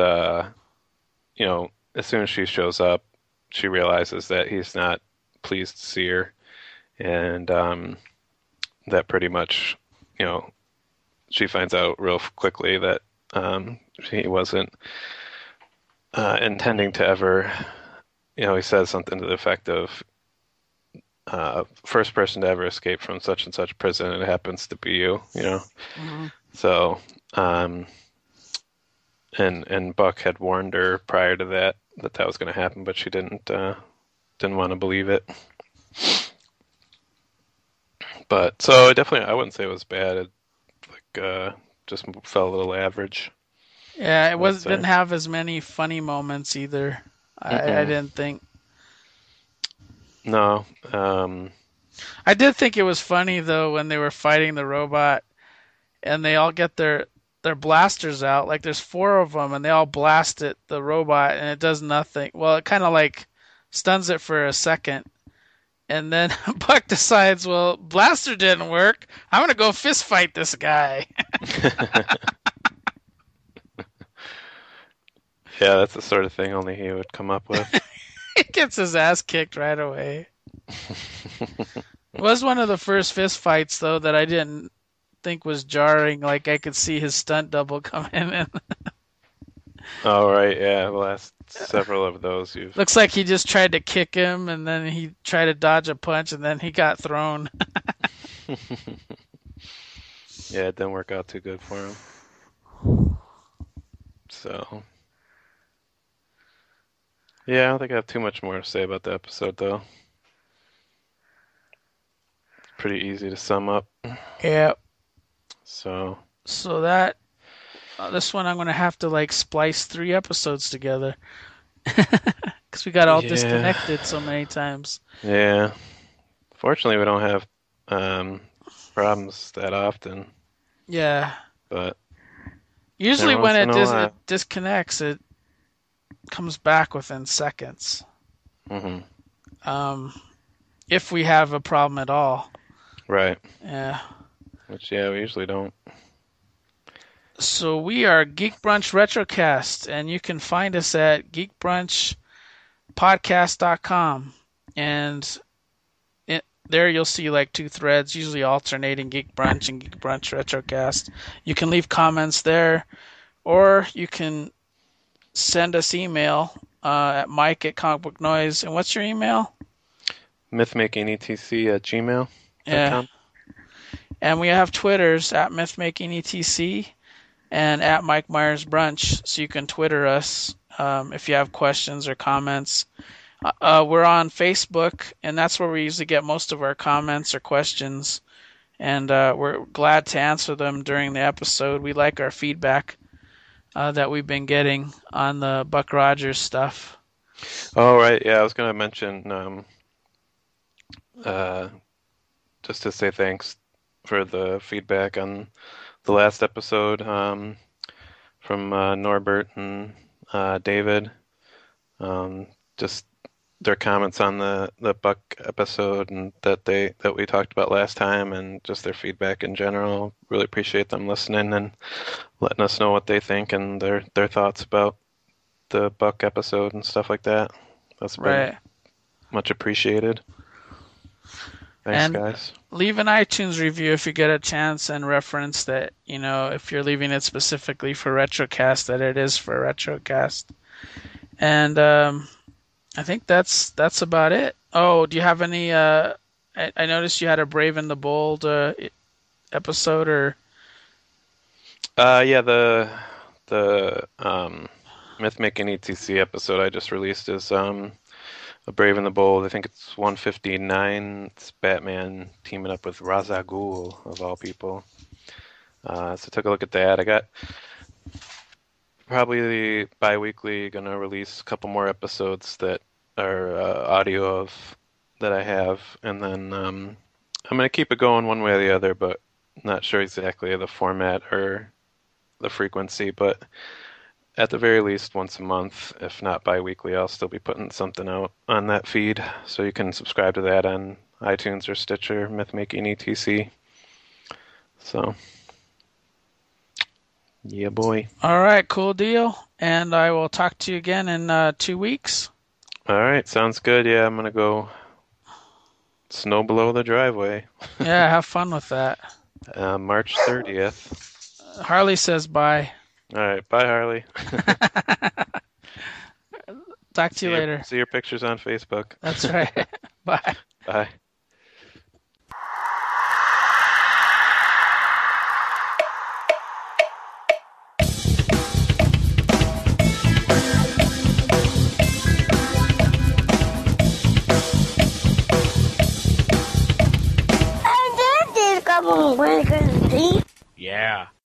as soon as she shows up, she realizes that he's not pleased to see her, and that pretty much, you know, she finds out real quickly that he wasn't intending to ever. He says something to the effect of, first person to ever escape from such and such prison, and it happens to be you. Mhm. So, um, and Buck had warned her prior to that was going to happen, but she didn't want to believe it. But so definitely, I wouldn't say it was bad. It just felt a little average, Yeah, it I would was say. didn't have as many funny moments either. I Mm-mm. didn't think. No. I did think it was funny though when they were fighting the robot and they all get their blasters out. Like there's four of them and they all blast at the robot and it does nothing. Well, it kind of like stuns it for a second. And then Buck decides, well, blaster didn't work. I'm gonna go fist fight this guy. Yeah, that's the sort of thing only he would come up with. He gets his ass kicked right away. It was one of the first fist fights though that I didn't think was jarring. Like I could see his stunt double come in, and All right, yeah, the last several of those you've. looks like he just tried to kick him, and then he tried to dodge a punch, and then he got thrown. Yeah, it didn't work out too good for him. So, yeah, I don't think I have too much more to say about the episode, though. Pretty easy to sum up. Yeah. So, So that this one I'm gonna have to like splice 3 episodes together because we got all yeah, disconnected so many times. yeah. Fortunately, we don't have um, problems that often, Yeah. but every Usually when once in it a while. disconnects, it comes back within seconds. Hmm. Um, if we have a problem at all. Right. Yeah. Which, yeah, we usually don't. So we are Geek Brunch Retrocast, and you can find us at geekbrunchpodcast.com. And there you'll see like 2 threads, usually alternating Geek Brunch and Geek Brunch Retrocast. You can leave comments there, or you can send us email at Mike at Comic Book Noise. And what's your email? Yeah. MythmakingETC@gmail.com. And we have Twitters at MythmakingETC and at Mike Myers Brunch, so you can Twitter us if you have questions or comments. We're on Facebook, and that's where we usually get most of our comments or questions, and we're glad to answer them during the episode. We like our feedback. that we've been getting on the Buck Rogers stuff. Oh, right. Yeah, I was gonna mention uh, just to say thanks for the feedback on the last episode from Norbert and David. Just their comments on the Buck episode and that we talked about last time, and just their feedback in general. Really appreciate them listening and letting us know what they think and their thoughts about the Buck episode and stuff like that. That's been Right. much appreciated. Thanks, And guys. leave an iTunes review if you get a chance, and reference that, if you're leaving it specifically for Retrocast, that it is for Retrocast. And I think that's about it. Oh, do you have any? I noticed you had a Brave and the Bold episode, or Yeah, the Myth Making ETC episode I just released is A Brave and the Bold. I think it's 159. It's Batman teaming up with Ra's al Ghul of all people. So take a look at that. I got probably bi-weekly gonna release a couple more episodes that are audio of that I have, and then I'm gonna keep it going one way or the other, but not sure exactly the format or the frequency. But at the very least, once a month, if not bi-weekly, I'll still be putting something out on that feed, so you can subscribe to that on iTunes or Stitcher, Mythmaking ETC. So, yeah, boy. all right, cool deal. And I will talk to you again in 2 weeks. All right, sounds good. Yeah, I'm gonna go snow below the driveway. Yeah, have fun with that. March 30th. Harley says bye. All right, bye, Harley. Talk to you later. See your pictures on Facebook. That's right. Bye. Bye. And that did a couple of breakers deep. Yeah.